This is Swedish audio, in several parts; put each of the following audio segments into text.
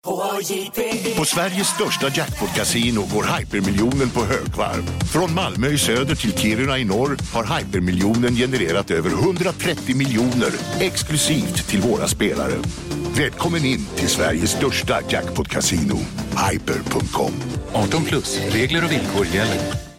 På Sveriges största jackpot-casino går hypermiljonen på högvarv. Från Malmö i söder till Kiruna i norr har hypermiljonen genererat över 130 miljoner exklusivt till våra spelare. Välkommen in till Sveriges största jackpot-casino, hyper.com. 18 plus, regler och villkor gäller.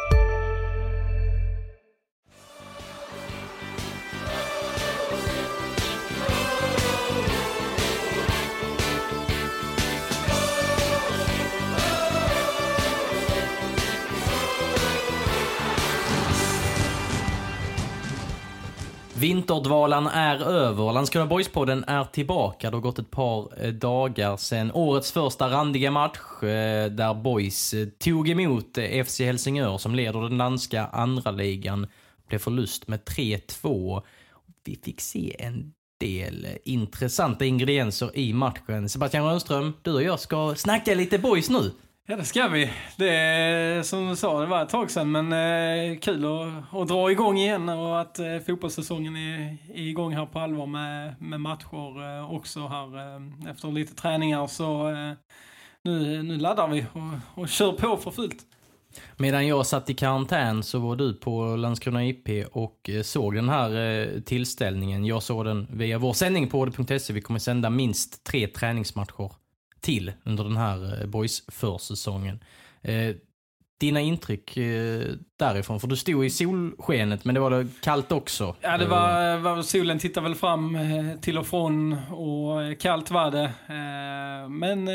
Vinterdvalan är över. Landskrona Boys-podden är tillbaka. Det har gått ett par dagar sedan årets första randiga match där Boys tog emot FC Helsingör som leder den danska andra ligan. Blev förlust med 3-2. Vi fick se en del intressanta ingredienser i matchen. Sebastian Rönnström, du och jag ska snacka lite Boys nu. Ja, det ska vi. Det är, som du sa, det var ett tag sedan, men kul att dra igång igen och att fotbollssäsongen är igång här på allvar med matcher också här efter lite träningar. Så nu laddar vi och kör på för fullt. Medan jag satt i karantän så var du på Landskrona IP och såg den här tillställningen. Jag såg den via vår sändning på det.se. Vi kommer sända minst 3 träningsmatcher till under den här Boys försäsongen. Dina intryck därifrån, för du stod i solskenet men det var kallt också. Ja, det var solen tittar väl fram till och från och kallt var det. Men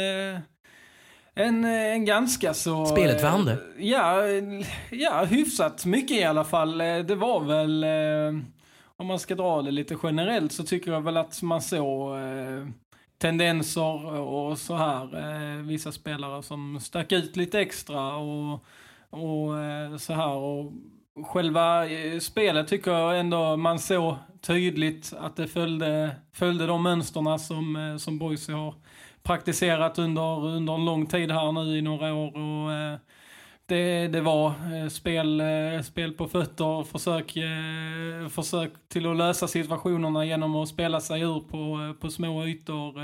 en ganska så... Spelet värmde? Ja, hyfsat mycket i alla fall. Det var väl, om man ska dra det lite generellt så tycker jag väl att man såg tendenser och så här, vissa spelare som stack ut lite extra och så här, och själva spelet tycker jag ändå man såg tydligt att det följde de mönsterna som Boys har praktiserat under en lång tid här nu i några år, och det var spel på fötter, försök till att lösa situationerna genom att spela sig ur på små ytor.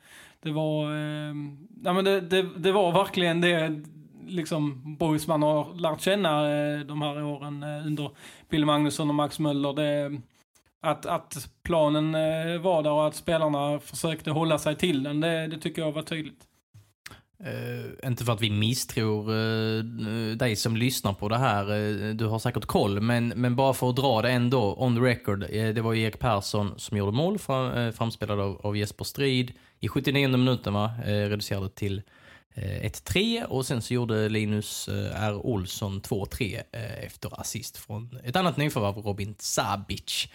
Det var verkligen det liksom Boys man har lärt känna de här åren under Bill Magnusson och Max Möller. Att planen var där och att spelarna försökte hålla sig till den, det tycker jag var tydligt. Inte för att vi misstror dig som lyssnar på det här, du har säkert koll, men bara för att dra det ändå on the record, det var Erik Persson som gjorde mål, framspelad av Jesper Strid i 79 minuten, reducerade till 1-3, och sen så gjorde Linus R. Olsson 2-3 efter assist från ett annat nyförvärv, Robin Sabic.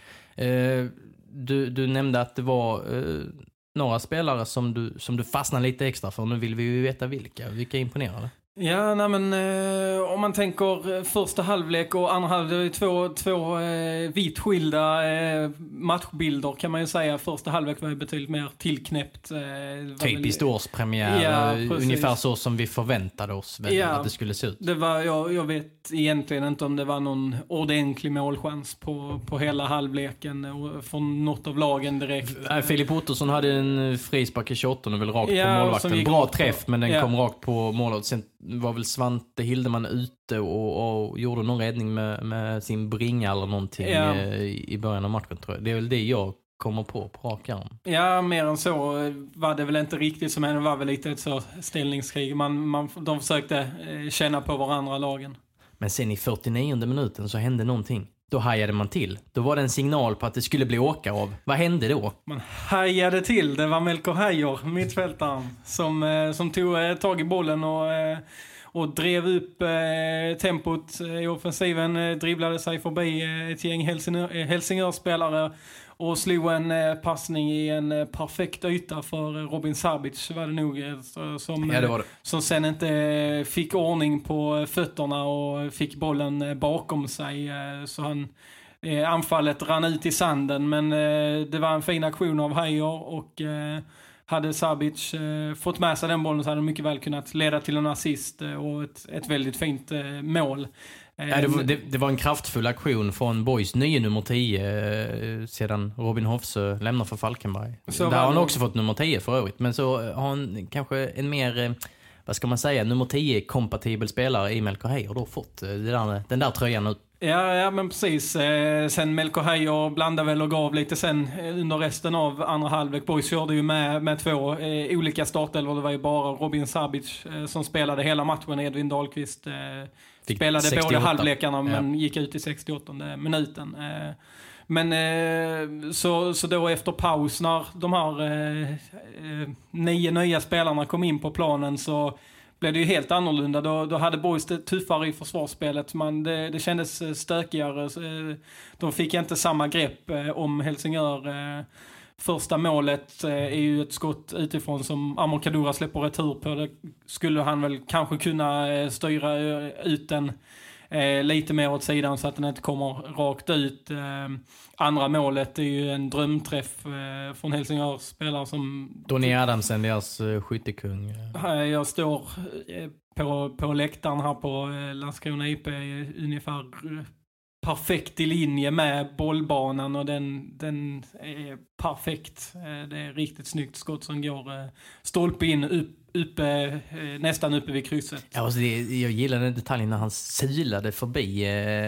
Du nämnde att det var några spelare som du fastnar lite extra för. Nu vill vi ju veta vilka imponerade. Ja, nej men om man tänker första halvlek och andra halvlek, två vitt skilda matchbilder kan man ju säga. Första halvlek var ju betydligt mer tillknäppt. Typiskt årspremiär, ungefär så som vi förväntade oss att det skulle se ut. Det var, jag vet egentligen inte om det var någon ordentlig målchans på hela halvleken från något av lagen direkt. Filip Ottosson hade en frispark i 28 och väl rakt på målvakten. Bra träff, men den kom rakt på målet. Sen var väl Svante Hildeman ute och gjorde någon räddning med sin bringa eller någonting i början av matchen, tror jag. Det är väl det jag kommer på rak arm. Ja, mer än så var det väl inte riktigt, som det var väl lite ett så ställningskrig. De försökte känna på varandra lagen. Men sen i 49:e minuten så hände någonting. Då hajade man till. Då var det en signal på att det skulle bli åka av. Vad hände då? Man hajade till. Det var Melker Heijer, mittfältaren, som tog tag i bollen och drev upp tempot i offensiven. Dribblade sig förbi ett gäng Helsingör-spelare och slog en passning i en perfekt yta för Robin Sabic, var det nog, som sen inte fick ordning på fötterna och fick bollen bakom sig, så anfallet rann ut i sanden, men det var en fin aktion av Heijer, och hade Sabic fått med sig den bollen så hade det mycket väl kunnat leda till en assist och ett väldigt fint mål. Det var en kraftfull aktion från Boys nye nummer 10 sedan Robin Hofsö lämnar för Falkenberg. Där har han också fått nummer 10 för övrigt. Men så har han kanske en mer, vad ska man säga, nummer 10-kompatibel spelare i Melker Heier då fått den där tröjan ut. Ja, men precis. Sen Melker Heier blandade väl och gav lite sen under resten av andra halvlek. Boys körde ju med 2 olika startelvor. Det var ju bara Robin Sabic som spelade hela matchen. Edvin Dahlqvist spelade 68. Båda halvlekarna men gick ut i 68 minuten. Men så då efter paus när de här 9 nya spelarna kom in på planen så blev det ju helt annorlunda. Då hade Boys det tuffare i försvarsspelet. Det kändes stökigare. De fick inte samma grepp om Helsingör. Första målet är ju ett skott utifrån som Amor Kadura släpper retur på. Det skulle han väl kanske kunna styra ut den lite mer åt sidan så att den inte kommer rakt ut. Andra målet är ju en drömträff från Helsingörs spelare som... Donny Adamsen, deras skyttekung. Jag står på läktaren här på Landskrona IP ungefär perfekt i linje med bollbanan och den är perfekt. Det är riktigt snyggt skott som går stolpe in nästan uppe vid krysset. Ja, alltså jag gillar den detaljen när han silade förbi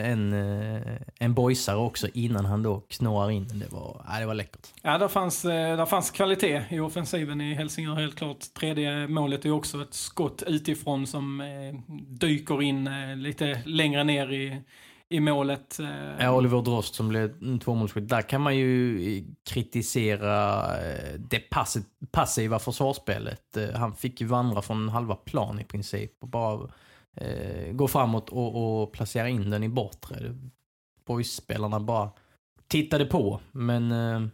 en boysare också innan han då knåar in. Det var läckert. Ja, där fanns kvalitet i offensiven i Helsingör helt klart. Tredje målet är också ett skott utifrån som dyker in lite längre ner i målet. Ja, Oliver Drost som blev 2-målsskytt. Där kan man ju kritisera det passiva försvarsspelet. Han fick ju vandra från halva plan i princip och bara gå framåt och placera in den i bortre. Boys-spelarna bara tittade på, men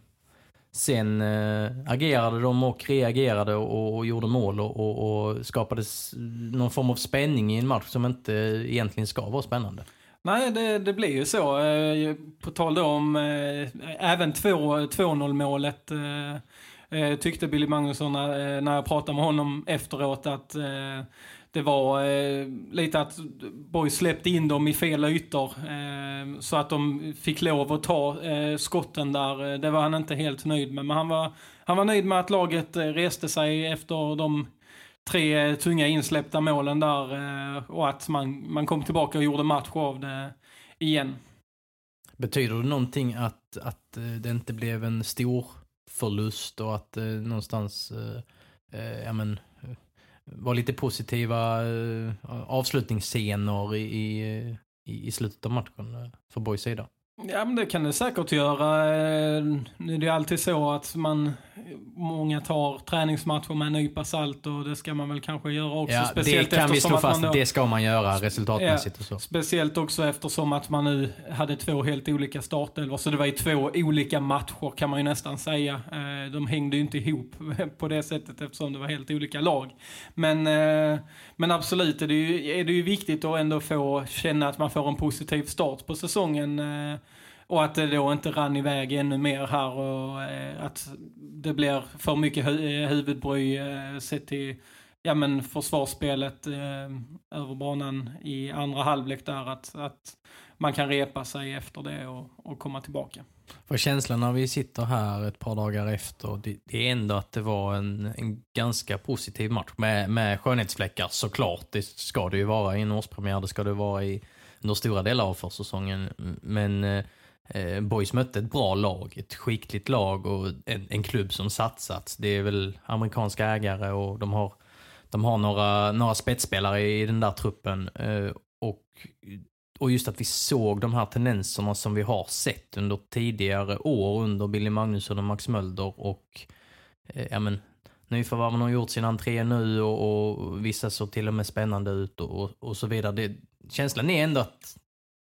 sen agerade de och reagerade och gjorde mål och skapade någon form av spänning i en match som inte egentligen ska vara spännande. Nej, det blir ju så. På tal då om även 2-0-målet tyckte Billy Magnusson när jag pratade med honom efteråt att det var lite att Boys släppte in dem i fel ytor så att de fick lov att ta skotten där. Det var han inte helt nöjd med. Men han var nöjd med att laget reste sig efter de 3 tunga insläppta målen där och att man kom tillbaka och gjorde match av det igen. Betyder det någonting att det inte blev en stor förlust och att någonstans var lite positiva avslutningsscener i slutet av matchen för Boys sida? Ja, men det kan det säkert göra. Det är alltid så att många tar träningsmatcher med en nypa salt och det ska man väl kanske göra också. Ja, speciellt det kan vi slå fast, det ska man göra resultatmässigt och så. Speciellt också eftersom att man nu hade 2 helt olika startelvor. Så det var ju 2 olika matcher kan man ju nästan säga. De hängde ju inte ihop på det sättet eftersom det var helt olika lag. Men absolut är det ju viktigt att ändå få känna att man får en positiv start på säsongen. Och att det då inte rann iväg ännu mer här och att det blir för mycket huvudbry sett till försvarsspelet över banan i andra halvlek där att man kan repa sig efter det och komma tillbaka. För känslan när vi sitter här ett par dagar efter, det är ändå att det var en ganska positiv match med skönhetsfläckar såklart. Det ska det ju vara i en årspremiär, det ska det vara under stora delar av försäsongen, men Boys mötte ett bra lag, ett skickligt lag och en klubb som satsat. Det är väl amerikanska ägare och de har några spetsspelare i den där truppen och just att vi såg de här tendenserna som vi har sett under tidigare år under Billy Magnusson och Max Mölder och nyförvärven har gjort sin entré nu och vissa så till och med spännande ut och så vidare. Känslan är ändå att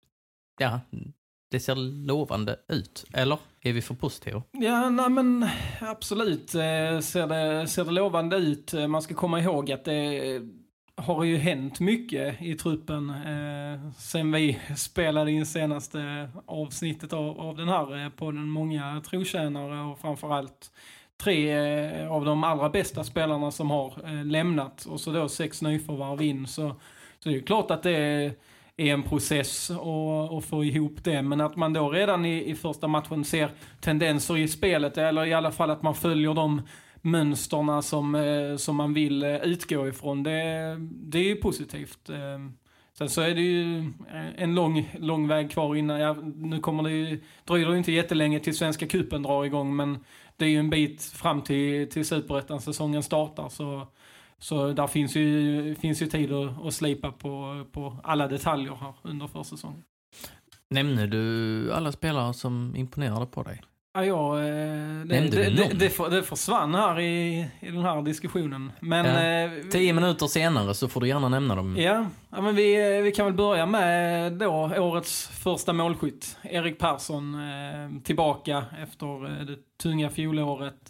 det ser lovande ut, eller? Är vi för positiva? Ja, nej men absolut ser det lovande ut. Man ska komma ihåg att det har ju hänt mycket i truppen sen vi spelade in senaste avsnittet av den här på den många trotjänare och framförallt 3 av de allra bästa spelarna som har lämnat och så då 6 nyförvärv in så det är ju klart att det en process och få ihop det. Men att man då redan i första matchen ser tendenser i spelet, eller i alla fall att man följer de mönsterna som man vill utgå ifrån, det är ju positivt. Sen så är det ju en lång väg kvar innan. Nu dröjer det inte jättelänge till Svenska Cupen drar igång, men det är ju en bit fram till Superettan-säsongen startar, så där finns ju tid att slipa på alla detaljer här under försäsongen. Nämner du alla spelare som imponerade på dig? Ja, det försvann här i den här diskussionen. Men 10 minuter senare så får du gärna nämna dem. Ja, men vi kan väl börja med då årets första målskytt. Erik Persson tillbaka efter det tunga fjolåret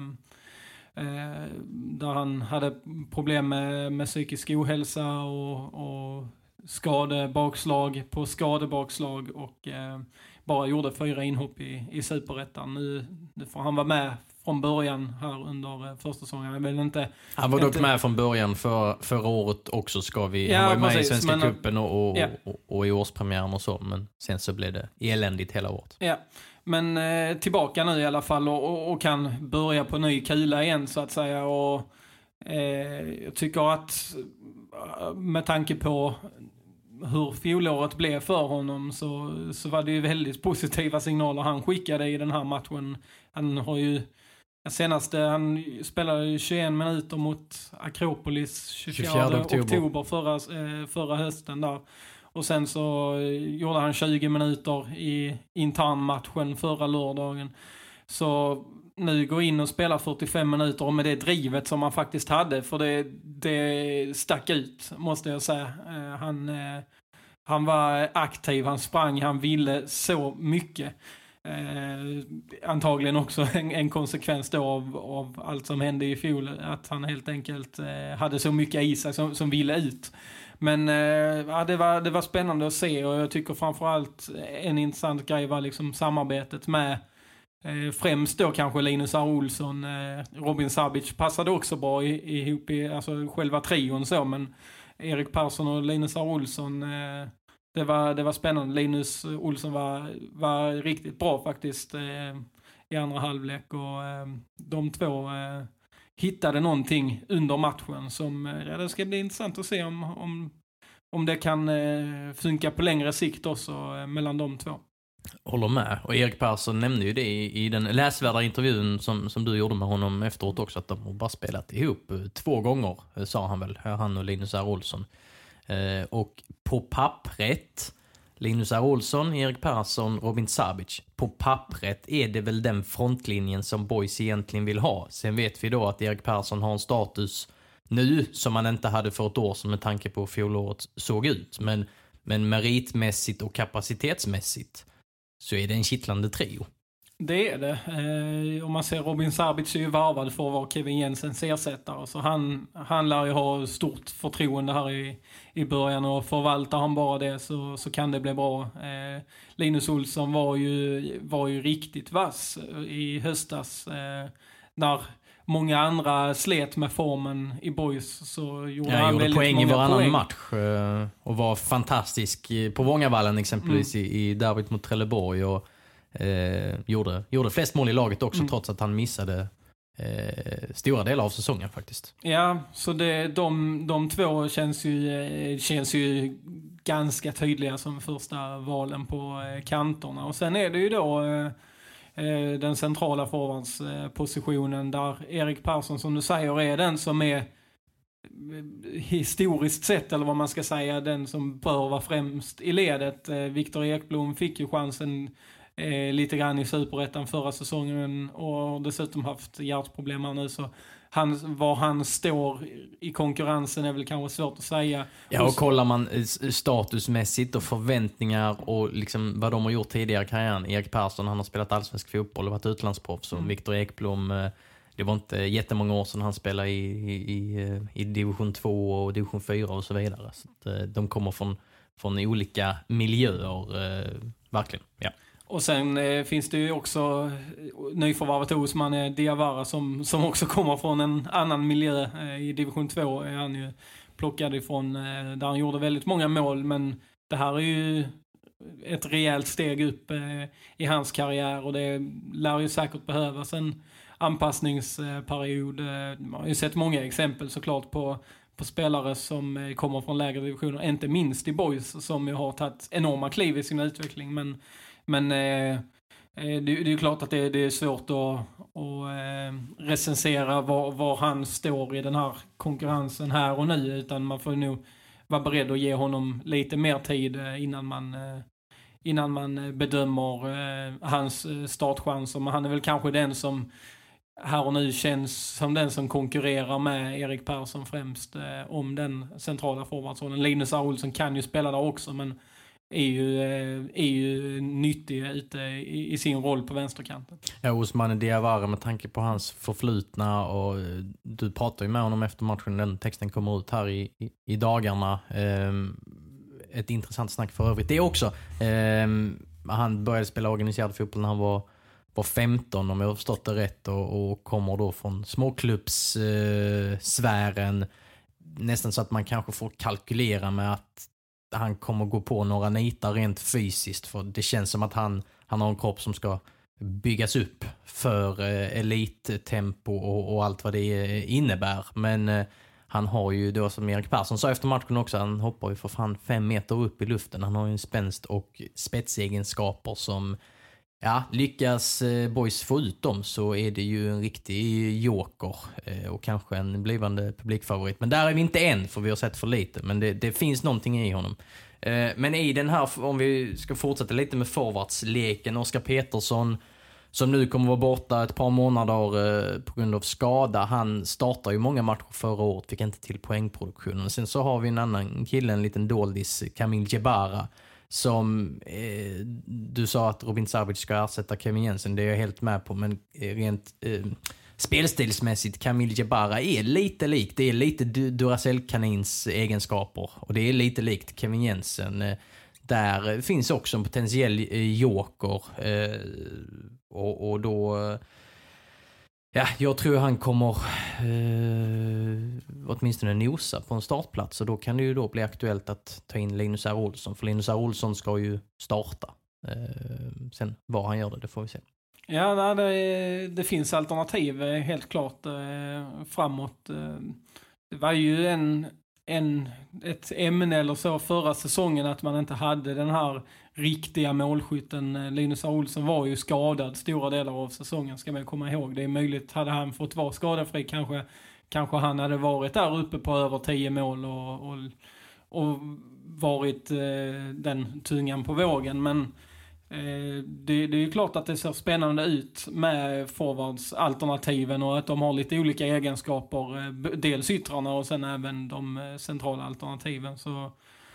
där han hade problem med psykisk ohälsa och skadebakslag på skadebakslag och bara gjorde 4 inhopp i Superettan. Nu får han vara med från början här under första säsongen. Han var dock med från början förra året också. Han var ju med i Svenska Cupen och i årspremiären och så, men sen så blev det eländigt hela året. Ja, men tillbaka nu i alla fall och kan börja på ny kula igen så att säga. Och jag tycker att med tanke på hur fjolåret blev för honom så var det ju väldigt positiva signaler han skickade i den här matchen. Han har ju han spelade 21 minuter mot Akropolis 24 oktober förra hösten där. Och sen så gjorde han 20 minuter i internmatchen förra lördagen. Så nu går in och spelar 45 minuter och med det drivet som han faktiskt hade, för det stack ut, måste jag säga. Han var aktiv, han sprang, han ville så mycket. Antagligen också en konsekvens då av allt som hände i fjol, att han helt enkelt hade så mycket i sig som ville ut. Men det var spännande att se, och jag tycker framförallt en intressant grej var liksom samarbetet med främst då kanske Linus R. Olsson. Robin Sabic passade också bra ihop i alltså själva trion så, men Erik Persson och Linus R. Olsson, det var spännande. Linus Olsson var riktigt bra faktiskt i andra halvlek, och de två hittade någonting under matchen som det ska bli intressant att se om det kan funka på längre sikt också mellan de två. Håller med. Och Erik Persson nämnde ju det i den läsvärda intervjun som du gjorde med honom efteråt också, att de har bara spelat ihop 2 gånger, sa han väl, han och Linus R. Olsson. Och på pappret, Linus R. Olsson, Erik Persson, Robin Sabic, på pappret är det väl den frontlinjen som boys egentligen vill ha. Sen vet vi då att Erik Persson har en status nu som man inte hade för ett år sedan med tanke på hur fjolåret såg ut. Men meritmässigt och kapacitetsmässigt så är det en kittlande trio. Det är det. Om man ser Robin Sabic är ju varvad för att vara Kevin Jensens ersättare. Så han lär ju ha stort förtroende här i början, och förvaltar han bara det så kan det bli bra. Linus Olsson var ju riktigt vass i höstas. När många andra slet med formen i boys, så gjorde han väldigt poäng många i varannan match och var fantastisk på Vångavallen exempelvis i derbyt mot Trelleborg, och gjorde flest mål i laget också trots att han missade stora delar av säsongen faktiskt. Ja, så de två känns ju ganska tydliga som första valen på kanterna. Och sen är det ju då den centrala forwardspositionen där Erik Persson, som du säger, är den som är historiskt sett, eller vad man ska säga, den som bör vara främst i ledet. Viktor Ekblom fick ju chansen lite grann i Superettan förra säsongen och dessutom haft hjärtproblem här nu, så var han står i konkurrensen är väl kanske svårt att säga. Ja, och kollar man statusmässigt och förväntningar och liksom vad de har gjort tidigare i karriären. Erik Persson, han har spelat allsvensk fotboll och varit utlandsproffs, och Viktor Ekblom, det var inte jättemånga år sedan han spelade i division 2 och division 4 och så vidare. Så att, de kommer från olika miljöer, verkligen, ja. Och sen finns det ju också nyförvärvet Osman Diawara som också kommer från en annan miljö. I division 2 är han ju plockad ifrån, där han gjorde väldigt många mål, men det här är ju ett rejält steg upp i hans karriär, och det lär ju säkert behövas en anpassningsperiod. Man har ju sett många exempel såklart på spelare som kommer från lägre divisioner, inte minst i Boys, som ju har tagit enorma kliv i sin utveckling, men det är ju klart att det är svårt att recensera var han står i den här konkurrensen här och nu, utan man får nog vara beredd att ge honom lite mer tid innan man bedömer hans startchanser. Men han är väl kanske den som här och nu känns som den som konkurrerar med Erik Persson främst om den centrala forwardsrollen. Linus Olsson kan ju spela där också, men är ju nyttig ute i sin roll på vänsterkanten. Ja, Ousmane Diawara, med tanke på hans förflutna, och du pratar ju med honom efter matchen, den texten kommer ut här i dagarna. Ett intressant snack för övrigt. Det är också, han började spela organiserad fotboll när han var 15, om jag har förstått det rätt, och kommer då från småklubbssfären, nästan så att man kanske får kalkylera med att han kommer gå på några nitar rent fysiskt, för det känns som att han har en kropp som ska byggas upp för elittempo och allt vad det innebär. Men han har ju då, som Erik Persson sa efter matchen också, han hoppar ju för fan 5 meter upp i luften. Han har ju en spänst och spetsegenskaper som, ja, lyckas Boys få ut dem, så är det ju en riktig joker och kanske en blivande publikfavorit. Men där är vi inte än, för vi har sett för lite. Men det finns någonting i honom. Men i den här, om vi ska fortsätta lite med forwardsleken, Oskar Petersson, som nu kommer vara borta ett par månader på grund av skada. Han startar ju många matcher förra året, fick inte till poängproduktionen. Sen så har vi en annan kille, en liten doldis, Kamil Jebara, som du sa att Robin Savic ska ersätta Kevin Jensen. Det är jag helt med på, men rent spelstilsmässigt, Kamil Jebara är lite likt. Det är lite Duracell-kanins egenskaper, och det är lite likt Kevin Jensen. Där finns också en potentiell joker, och då, ja, jag tror han kommer åtminstone nosa på en startplats, och då kan det ju då bli aktuellt att ta in Linus R. Olsson, för Linus R. Olsson ska ju starta. Sen vad han gör det får vi se. Ja, det finns alternativ helt klart framåt. Det var ju ett ämne eller så förra säsongen att man inte hade den här riktiga målskytten. Linus R. Olsson var ju skadad stora delar av säsongen, ska man komma ihåg. Det är möjligt, hade han fått vara skadefri kanske han hade varit där uppe på över 10 mål och varit den tungan på vågen. Men det är ju klart att det ser spännande ut med forwardsalternativen, och att de har lite olika egenskaper, dels yttrarna och sen även de centrala alternativen. Så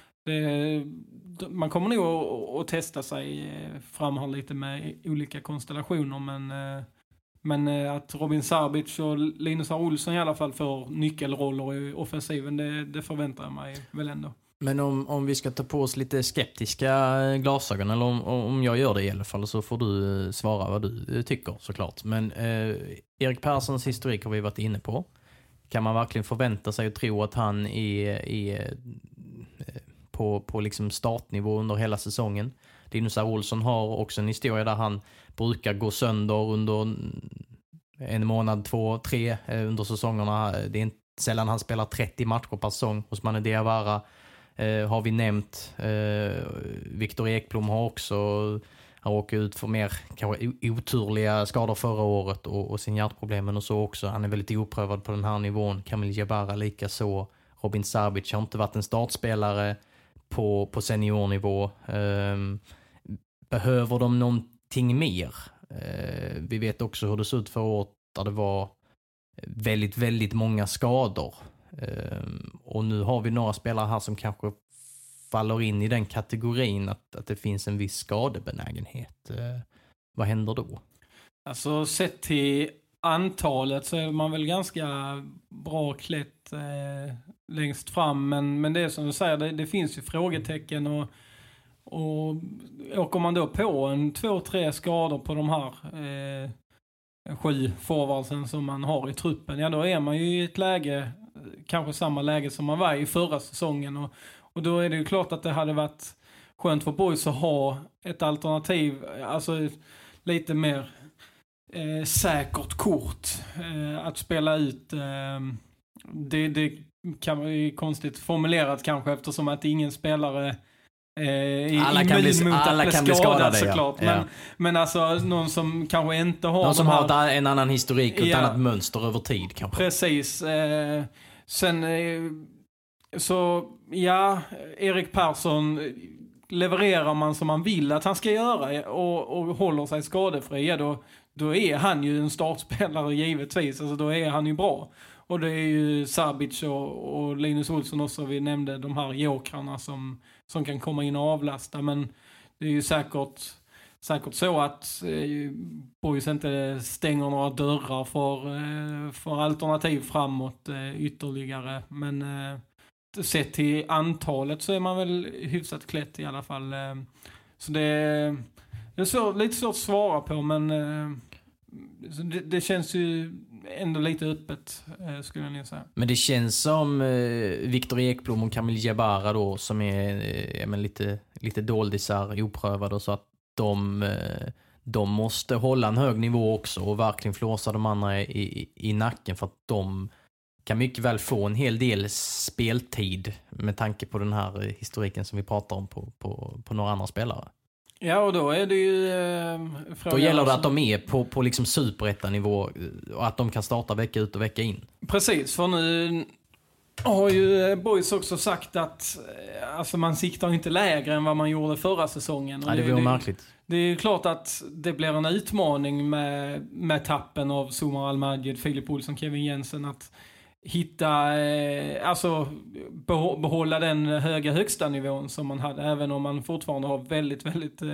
man kommer nog att testa sig fram här lite med olika konstellationer, men att Robin Savic och Linus R. Olsson i alla fall får nyckelroller i offensiven, det förväntar jag mig väl ändå. Men om vi ska ta på oss lite skeptiska glasögon, eller om jag gör det i alla fall, så får du svara vad du tycker såklart. Men Erik Perssons historik har vi varit inne på. Kan man verkligen förvänta sig och tro att han är på liksom startnivå under hela säsongen? Linus R. Olsson har också en historia där han brukar gå sönder under 1 månad, 2, 3 under säsongerna. Det är inte sällan han spelar 30 matcher per säsong. Ousmane Diawara har vi nämnt. Viktor Ekblom har också åkt ut för mer kanske oturliga skador förra året och sin hjärtproblemen och så också. Han är väldigt oprövad på den här nivån. Kamil Jebara lika så. Robin Savic har inte varit en startspelare på seniornivå. Behöver de någonting mer? Vi vet också hur det såg ut förra året, där det var väldigt, väldigt många skador. Och nu har vi några spelare här som kanske faller in i den kategorin att det finns en viss skadebenägenhet. Vad händer då? Alltså sett till antalet så är man väl ganska bra klätt längst fram, men det är som du säger, det finns ju frågetecken, och åker man då på 2-3 skador på de här 7 forwardsen som man har i truppen, ja då är man ju i ett läge, kanske samma läge som man var i förra säsongen, och då är det ju klart att det hade varit skönt för Boys att ha ett alternativ, alltså lite mer säkert kort att spela ut. Det kan vara konstigt formulerat kanske, eftersom att ingen spelare alla kan bli skadade såklart. Ja. Men alltså någon som kanske inte har någon som har en annan historik och ett annat mönster över tid kanske. Precis. Sen så Erik Persson levererar man som man vill att han ska göra och håller sig skadefri, då är han ju en startspelare givetvis. Alltså då är han ju bra. Och det är ju Sabic och Linus Olsson också, vi nämnde de här jokrarna som kan komma in och avlasta. Men det är ju säkert så att Boys inte stänger några dörrar för alternativ framåt ytterligare. Men sett till antalet så är man väl hyfsat klätt i alla fall. Så det är lite svårt att svara på, men det känns ju ändå lite öppet, skulle jag nog säga. Men det känns som Viktor Ekblom och Kamil Jabara då, som är lite doldisar, oprövade, och så att de måste hålla en hög nivå också och verkligen flåsa de andra i nacken, för att de kan mycket väl få en hel del speltid med tanke på den här historiken som vi pratar om på några andra spelare. Ja, och då är det ju då gäller det att de är på liksom superettanivå och att de kan starta vecka ut och vecka in. Precis, för nu har ju Boys också sagt att alltså man siktar inte lägre än vad man gjorde förra säsongen. Ja, det var märkligt. Det är klart att det blir en utmaning med tappen av Somar Al-Majid, Filip Olsson, Kevin Jensen, att hitta, behålla den högsta nivån som man hade, även om man fortfarande har väldigt, väldigt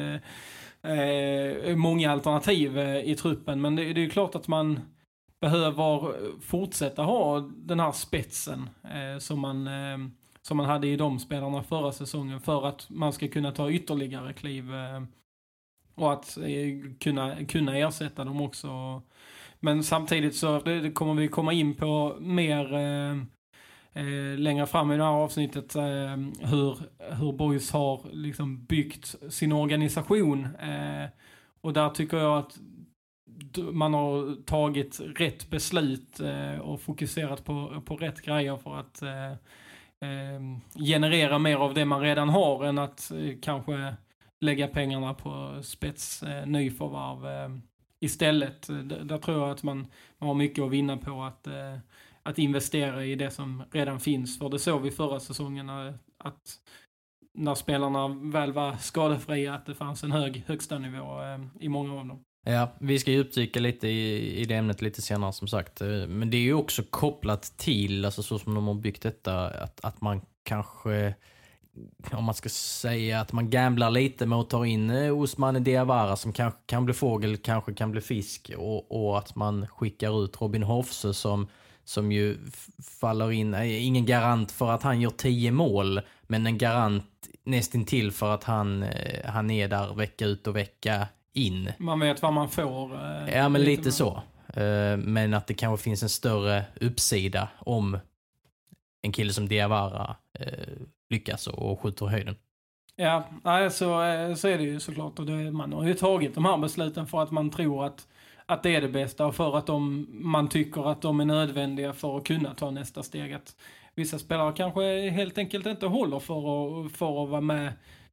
många alternativ i truppen. Men det är ju klart att man behöver fortsätta ha den här spetsen som man hade i de spelarna förra säsongen, för att man ska kunna ta ytterligare kliv och att kunna ersätta dem också. Men samtidigt så det kommer vi komma in på mer längre fram i det här avsnittet, hur Boys har liksom byggt sin organisation. Och där tycker jag att man har tagit rätt beslut och fokuserat på rätt grejer för att generera mer av det man redan har, än att kanske lägga pengarna på nyförvärv istället. Där tror jag att man har mycket att vinna på att investera i det som redan finns. För det såg vi förra säsongen att när spelarna väl var skadefria, att det fanns en högsta nivå i många av dem. Ja, vi ska djupdyka lite i det ämnet lite senare, som sagt. Men det är ju också kopplat till, alltså så som de har byggt detta, att man kanske, om man ska säga att man gamblar lite med att ta in Ousmane Diawara, som kanske kan bli fågel, kanske kan bli fisk, och att man skickar ut Robin Hofse som ju faller in, ingen garant för att han gör 10 mål, men en garant nästintill för att han är där vecka ut och vecka in. Man vet vad man får. Ja, men lite så. Men att det kanske finns en större uppsida om en kille som Diawara lyckas och skjuter höjden. Ja, så är det ju såklart. Och man har ju tagit de här besluten för att man tror att det är det bästa, och för att man tycker att de är nödvändiga för att kunna ta nästa steg. Att vissa spelare kanske helt enkelt inte håller för att vara med.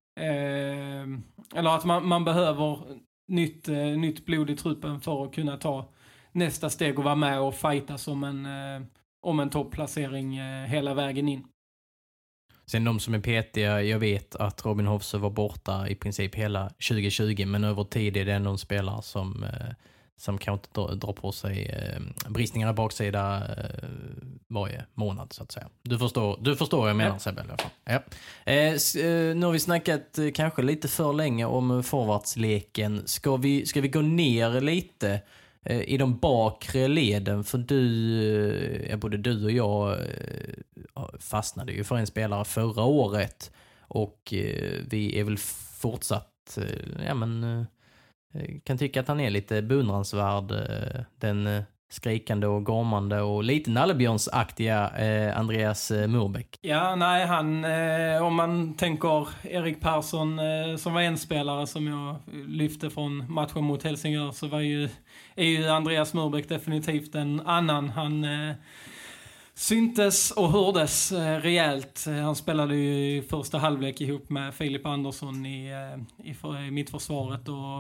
Eller att man behöver nytt blod i truppen för att kunna ta nästa steg och vara med och fighta om en topplacering hela vägen in. Sen de som är petiga, jag vet att Robin Hofse var borta i princip hela 2020, men över tid är det någon spelare som kan inte dra på sig bristningar i baksida varje månad, så att säga. Du förstår vad jag menar, Sebbe, i alla fall. Ja. Nu har vi snackat kanske lite för länge om forwardsleken. Ska vi gå ner lite i de bakre leden? För både du och jag fastnade ju för en spelare förra året, och vi är väl fortsatt kan tycka att han är lite beundransvärd, den skrikande och gormande och lite Nallebjörnsaktiga Andreas Murbeck. Ja, nej, han, om man tänker Erik Persson som var en spelare som jag lyfte från matchen mot Helsingör, så är ju Andreas Murbeck definitivt en annan. Han syntes och hördes rejält. Han spelade ju i första halvlek ihop med Filip Andersson i mittförsvaret, och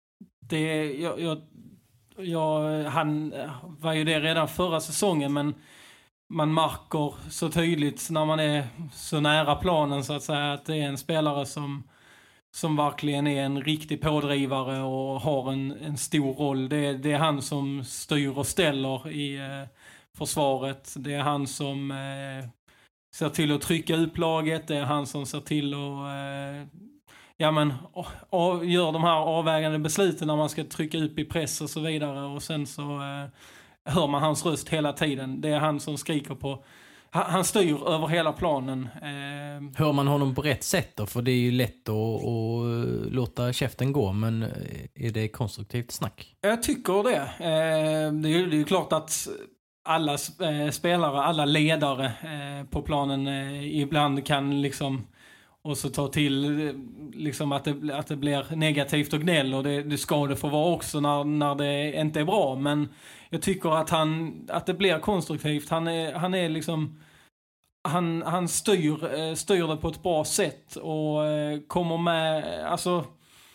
han var ju det redan förra säsongen, men man märker så tydligt när man är så nära planen så att säga, att det är en spelare som verkligen är en riktig pådrivare och har en stor roll. Det är han som styr och ställer i försvaret. Det är han som ser till att trycka upp laget. Det är han som ser till att gör de här avvägande besluten när man ska trycka upp i press och så vidare. Och sen så hör man hans röst hela tiden. Det är han som skriker på. Han styr över hela planen. Hör man honom på rätt sätt då? För det är ju lätt att låta käften gå, men är det konstruktivt snack? Jag tycker det. Det är ju klart att alla spelare, alla ledare på planen ibland kan liksom och så ta till liksom att det blir negativt och gnäll, och det ska det få vara också när det inte är bra, men jag tycker att det blir konstruktivt. Han är liksom han styr det på ett bra sätt och kommer med, alltså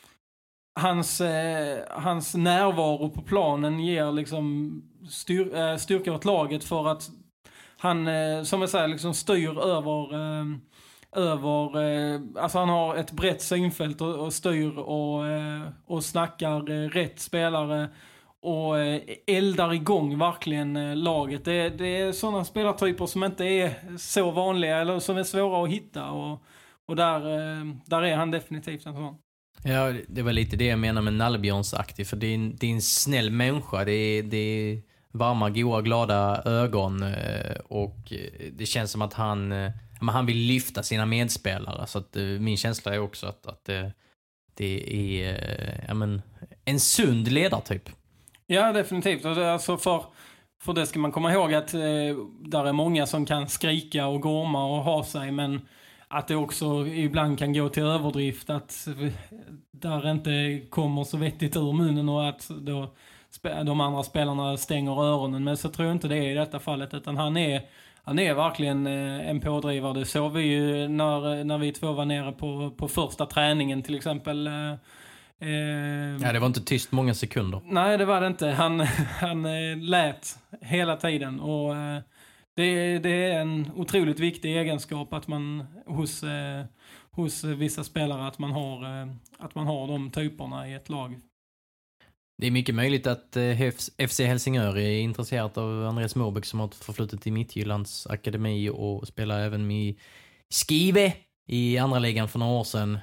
hans närvaro på planen ger liksom styrka åt laget, för att han som jag säger liksom styr över alltså han har ett brett synfält och styr och snackar rätt spelare och eldar igång verkligen laget. Det är sådana spelartyper som inte är så vanliga eller som är svåra att hitta, och där är han definitivt en sån. Ja, det var lite det jag menar med Nallebjörnsaktig, för det är en snäll människa. Det är varma, goa, glada ögon, och det känns som att han vill lyfta sina medspelare, så att min känsla är också att det är en sund ledartyp. Ja, definitivt. Och det, alltså för det ska man komma ihåg att där är många som kan skrika och gorma och ha sig, men att det också ibland kan gå till överdrift, att där inte kommer så vettigt ur munnen och att då de andra spelarna stänger öronen. Men så tror jag inte det är i detta fallet, utan han är verkligen en pådrivare. Det såg vi ju när vi två var nere på första träningen till exempel. Ja, det var inte tyst många sekunder. Nej, det var det inte. Han lät hela tiden, och det är en otroligt viktig egenskap att man hos vissa spelare att man har de typerna i ett lag. Det är mycket möjligt att FC Helsingör är intresserat av Andreas Murbeck, som har förflutit i Midtjyllands akademi och spelar även med Skive i andra ligan för några år sedan.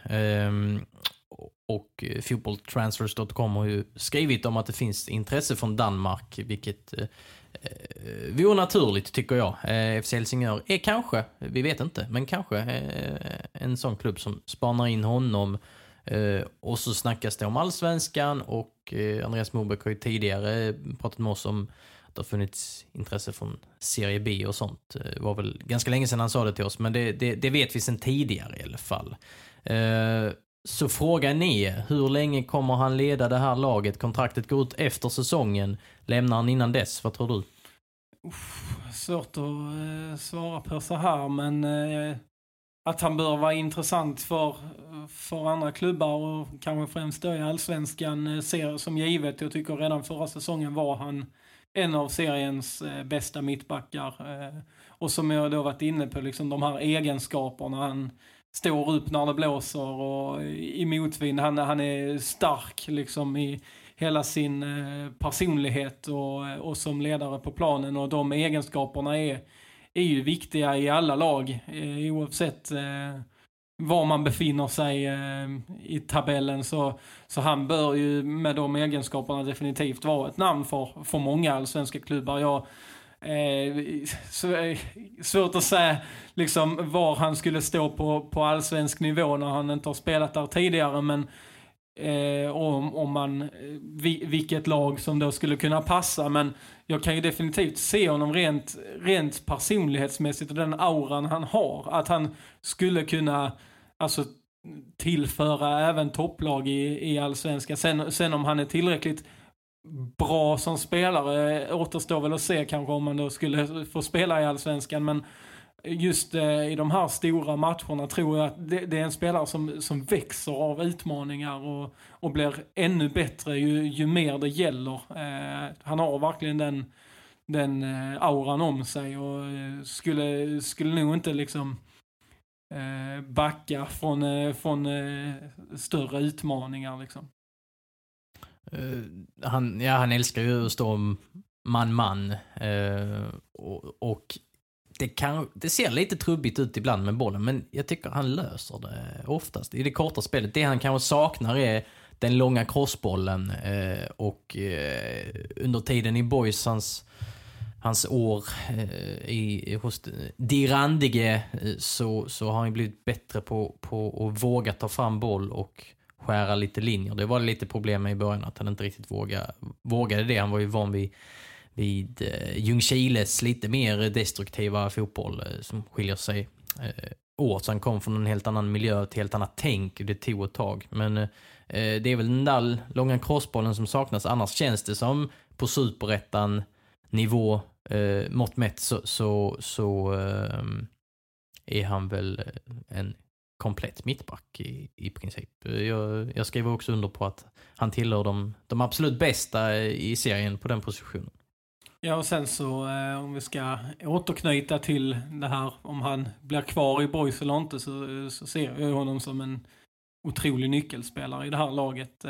Och fotbolltransfers.com har ju skrivit om att det finns intresse från Danmark, vilket vore naturligt tycker jag. FC Helsingör är kanske, vi vet inte, men kanske en sån klubb som spanar in honom. Och så snackas det om Allsvenskan, och Andreas Murbeck har ju tidigare pratat med oss om att det har funnits intresse från Serie B och sånt. Det var väl ganska länge sedan han sa det till oss, men det vet vi sedan tidigare i alla fall. Så frågan är, hur länge kommer han leda det här laget? Kontraktet går ut efter säsongen. Lämnar han innan dess? Vad tror du? Svårt att svara på så här, men att han bör vara intressant för andra klubbar, och kanske främst då i Allsvenskan, ser som givet. Jag tycker redan förra säsongen var han en av seriens bästa mittbackar. Och som jag då varit inne på, liksom de här egenskaperna. Han står upp när det blåser och i motvind. Han är stark liksom i hela sin personlighet och som ledare på planen. Och de egenskaperna är ju viktiga i alla lag, oavsett var man befinner sig i tabellen. Så han bör ju med de egenskaperna definitivt vara ett namn för många allsvenska klubbar. Svårt att säga liksom var han skulle stå på allsvensk nivå när han inte har spelat där tidigare, men om man vilket lag som då skulle kunna passa, men jag kan ju definitivt se honom rent personlighetsmässigt och den auran han har, att han skulle kunna alltså tillföra även topplag i Allsvenskan. Sen om han är tillräckligt bra som spelare återstår väl att se kanske om man då skulle få spela i Allsvenskan, men just i de här stora matcherna tror jag att det är en spelare som växer av utmaningar och blir ännu bättre ju mer det gäller. Han har verkligen den auran om sig och skulle nog inte liksom backa från större utmaningar liksom. Han älskar ju att stå man och det ser lite trubbigt ut ibland med bollen, men jag tycker han löser det oftast i det korta spelet. Det han kanske saknar är den långa crossbollen och under tiden i Boys hans år hos Die Randige så har han blivit bättre på att våga ta fram boll och skära lite linjer. Det var lite problem med i början att han inte riktigt vågade det. Han var ju van vid Ljungskiles lite mer destruktiva fotboll som skiljer sig åt. Så han kom från en helt annan miljö, ett helt annat tänk. Det tog ett tag. Men det är väl den där långa crossbollen som saknas. Annars känns det som på superettan nivå mått mätt så är han väl en komplett mittback i princip. Jag skriver också under på att han tillhör de absolut bästa i serien på den positionen. Ja, och sen så om vi ska återknyta till det här om han blir kvar i Boys eller inte, så ser jag honom som en otrolig nyckelspelare i det här laget.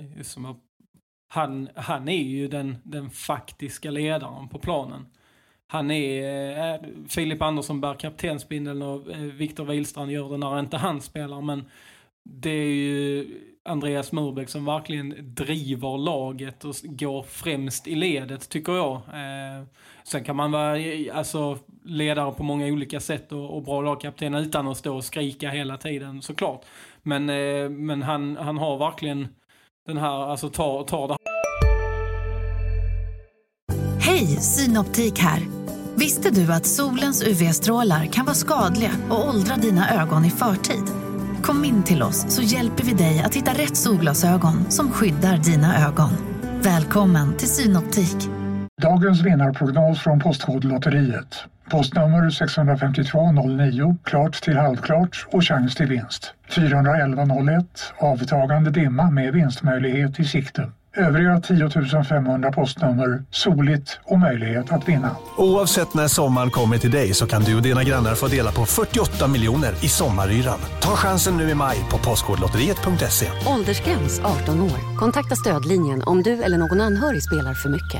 Han är ju den faktiska ledaren på planen. Han är Filip Andersson bär kaptensbindeln och Viktor Wihlstrand gör det när inte han spelar, men det är ju Andreas Murbeck som verkligen driver laget och går främst i ledet, tycker jag. Sen kan man vara ledare på många olika sätt och bra lagkapten utan att stå och skrika hela tiden, såklart. Men han har verkligen den här, tar det. Hej, Synoptik här. Visste du att solens UV-strålar kan vara skadliga och åldra dina ögon i förtid? Kom in till oss så hjälper vi dig att hitta rätt solglasögon som skyddar dina ögon. Välkommen till Synoptik. Dagens vinnarprognos från Postkodlotteriet. Postnummer 65209, klart till halvklart och chans till vinst. 41101, avtagande dimma med vinstmöjlighet i sikte. Övriga 10 500 postnummer, soligt och möjlighet att vinna. Oavsett när sommaren kommer till dig så kan du och dina grannar få dela på 48 miljoner i sommaryran. Ta chansen nu i maj på postkodlotteriet.se. Åldersgräns 18 år. Kontakta stödlinjen om du eller någon anhörig spelar för mycket.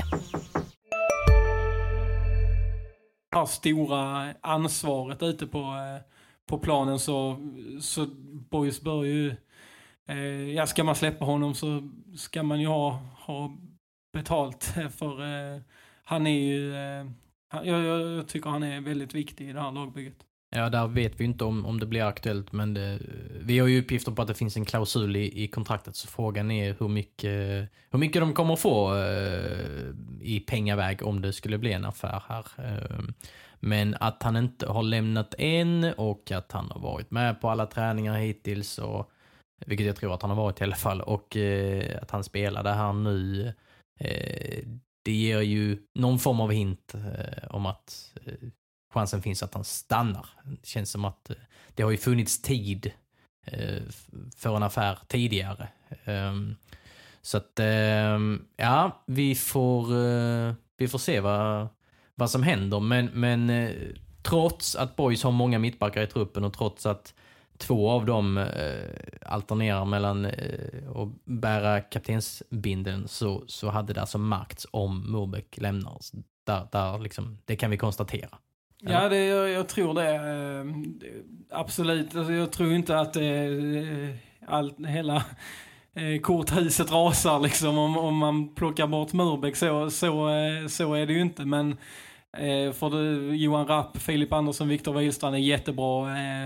Har stora ansvaret ute på planen så Boys bör ju ska man släppa honom så ska man ju ha betalt för han är ju jag tycker han är väldigt viktig i det här lagbygget. Ja, där vet vi inte om det blir aktuellt, men vi har ju uppgifter på att det finns en klausul i kontraktet, så frågan är hur mycket de kommer få i pengaväg om det skulle bli en affär här. Men att han inte har lämnat än och att han har varit med på alla träningar hittills, och vilket jag tror att han har varit i alla fall, och att han spelar det här nu, det ger ju någon form av hint om att chansen finns att han stannar. Det känns som att det har ju funnits tid för en affär tidigare. Så att ja, vi får se vad som händer, men trots att Boys har många mittbackar i truppen och trots att 2 av dem alternerar mellan att bära kaptensbindeln, så hade det alltså märkts om Murbeck lämnar. Där liksom, det kan vi konstatera. Ja, jag tror det. Absolut. Alltså, jag tror inte att hela korthuset rasar liksom, om man plockar bort Murbeck. Så är det ju inte. Men för Johan Rapp, Filip Andersson, Viktor Wihlstrand är jättebra.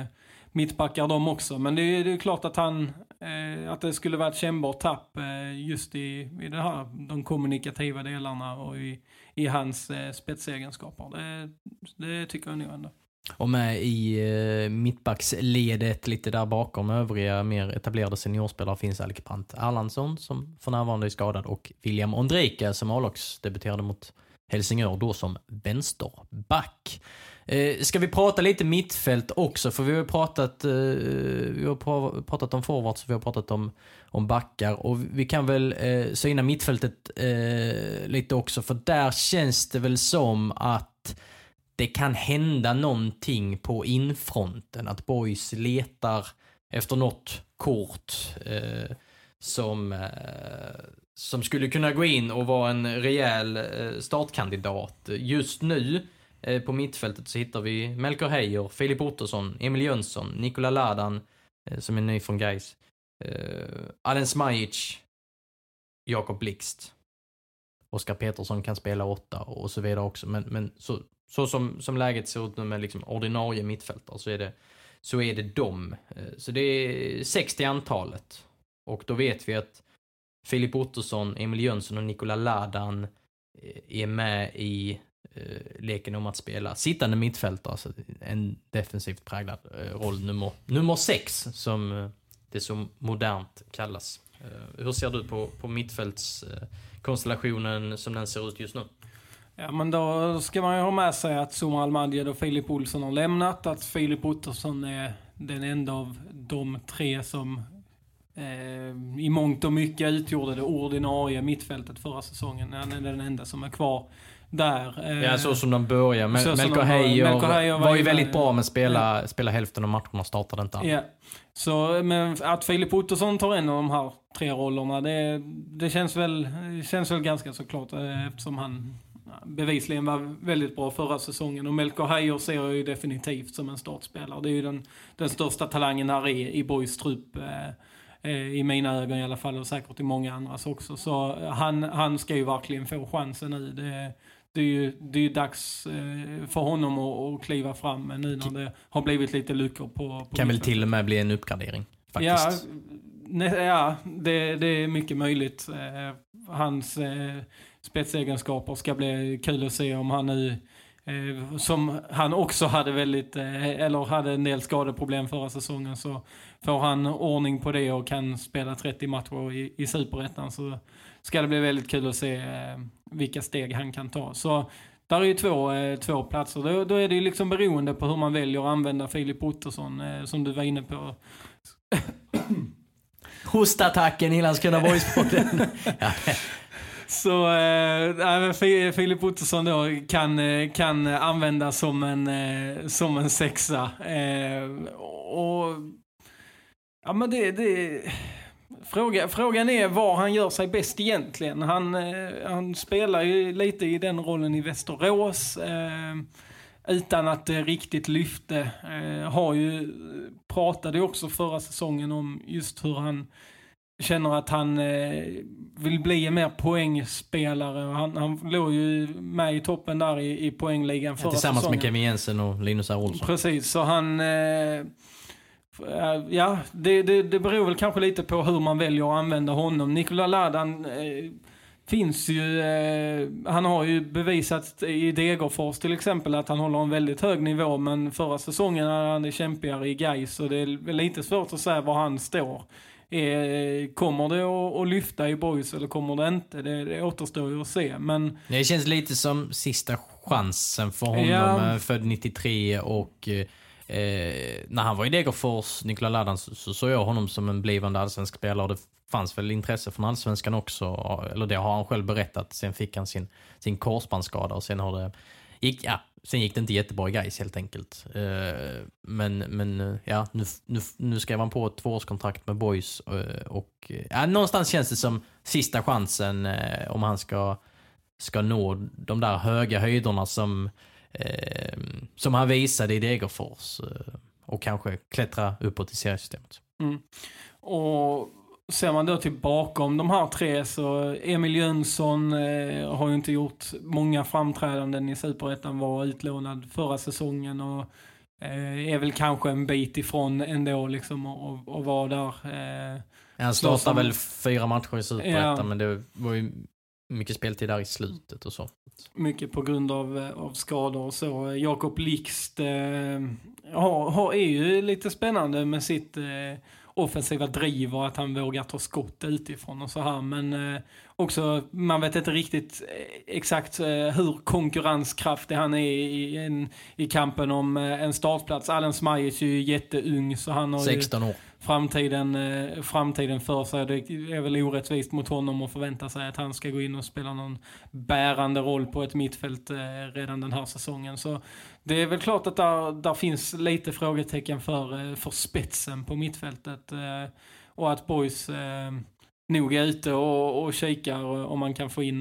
mittbackar de också. Men det är klart att att det skulle vara ett kännbart tapp just i det här, de kommunikativa delarna och i hans spetsegenskaper. Det tycker jag nog ändå. Och med i mittbacksledet lite där bakom övriga mer etablerade seniorspelare finns Alec Brandt Erlandsson som för närvarande är skadad och William Ondrejka som A-lagsdebuterade mot Helsingör då som vänsterback. Ska vi prata lite mittfält också, för vi har pratat om forwards, vi har pratat om backar, och vi kan väl syna mittfältet lite också, för där känns det väl som att det kan hända någonting på infronten, att Boys letar efter något kort som skulle kunna gå in och vara en rejäl startkandidat. Just nu på mittfältet så hittar vi Melker Heier, Filip Ottosson, Emil Jönsson, Nikola Ladan som är ny från Gais, Alen Smajic, Jakob Blixt. Oskar Petersson kan spela 8 och så vidare också. Men så som läget ser ut nu med liksom ordinarie mittfältare så är det dem. Så det är 60 antalet. Och då vet vi att Filip Ottosson, Emil Jönsson och Nikola Ladan är med i leken om att spela sittande mittfältare, alltså en defensivt präglad roll nummer 6 som det så modernt kallas. Hur ser du på mittfältskonstellationen som den ser ut just nu? Ja, men då ska man ju ha med sig att Zuma Almadjed och Filip Olsson har lämnat, att Filip Ottosson är den enda av de tre som i mångt och mycket utgjorde det ordinarie mittfältet förra säsongen. Han är den enda som är kvar där. Ja, så som de börjar. Melker Heier var ju väldigt bra med att spela hälften av matcherna, startade inte. Ja. Så, men att Filip Ottosson tar en av de här 3 rollerna, det känns väl ganska så klart, eftersom han bevisligen var väldigt bra förra säsongen. Och Melker Heier ser jag ju definitivt som en startspelare. Det är ju den största talangen här i Boys trupp, i mina ögon i alla fall, och säkert i många andras också. Så han ska ju verkligen få chansen nu. Det är ju dags för honom att kliva fram nu när det har blivit lite luckor på kan väl till och med bli en uppgradering faktiskt. Ja, det är mycket möjligt. Hans spetsegenskaper ska bli kul att se om han nu, som han också hade hade en del skadeproblem förra säsongen, så får han ordning på det och kan spela 30 matcher i Superettan, så ska det bli väldigt kul att se vilka steg han kan ta. Så där är ju två platser. Då är det ju liksom beroende på hur man väljer att använda Filip Ottosson, som du var inne på. Hostattacken i Landskrona Boys-podden. Ja. Så Filip Ottosson då kan användas som en sexa. Och ja, men frågan är var han gör sig bäst egentligen. Han spelar ju lite i den rollen i Västerås utan att det riktigt lyfte. Pratade också förra säsongen om just hur han känner att han vill bli en mer poängspelare. Han låg ju med i toppen där i poängligan förra säsongen. Tillsammans med Kevin Jensen och Linus R. Olsson. Precis, så han... det beror väl kanske lite på hur man väljer att använda honom. Nikola Ladan finns ju... han har ju bevisat i Degerfors till exempel att han håller en väldigt hög nivå, men förra säsongen är han kämpigare i Gais, så det är lite svårt att säga var han står. Kommer det att lyfta i Boys eller kommer det inte? Det återstår ju att se. Men det känns lite som sista chansen för honom, född 93, och när han var i Degerfors, Nikola Ladan, så såg jag honom som en blivande allsvensk spelare, och det fanns väl intresse från allsvenskan också, eller det har han själv berättat. Sen fick han sin korsbandsskada och sen gick det inte jättebra i Gais helt enkelt. Men nu skrev han på ett 2-årskontrakt med Boys, och någonstans känns det som sista chansen om han ska nå de där höga höjderna som han visade i Degerfors, och kanske klättra uppåt i seriesystemet. Och ser man då till bakom de här 3, så Emil Jönsson har ju inte gjort många framträdanden i Superettan, var utlånad förra säsongen och är väl kanske en bit ifrån ändå liksom och vara där. Han startade väl 4 matcher i Superettan, men det var ju mycket speltid där i slutet och så. Mycket på grund av skador och så. Jakob Lixt är ju lite spännande med sitt offensiva driv och att han vågar ta skott utifrån och så här. Men också, man vet inte riktigt exakt hur konkurrenskraftig han är i kampen om en startplats. Allen Smajic är ju jätteung, så han har 16 år. ju framtiden för sig. Det är väl orättvist mot honom att förvänta sig att han ska gå in och spela någon bärande roll på ett mittfält redan den här säsongen. Så det är väl klart att där finns lite frågetecken för spetsen på mittfältet, och att Boys nog är ute och kikar om man kan få in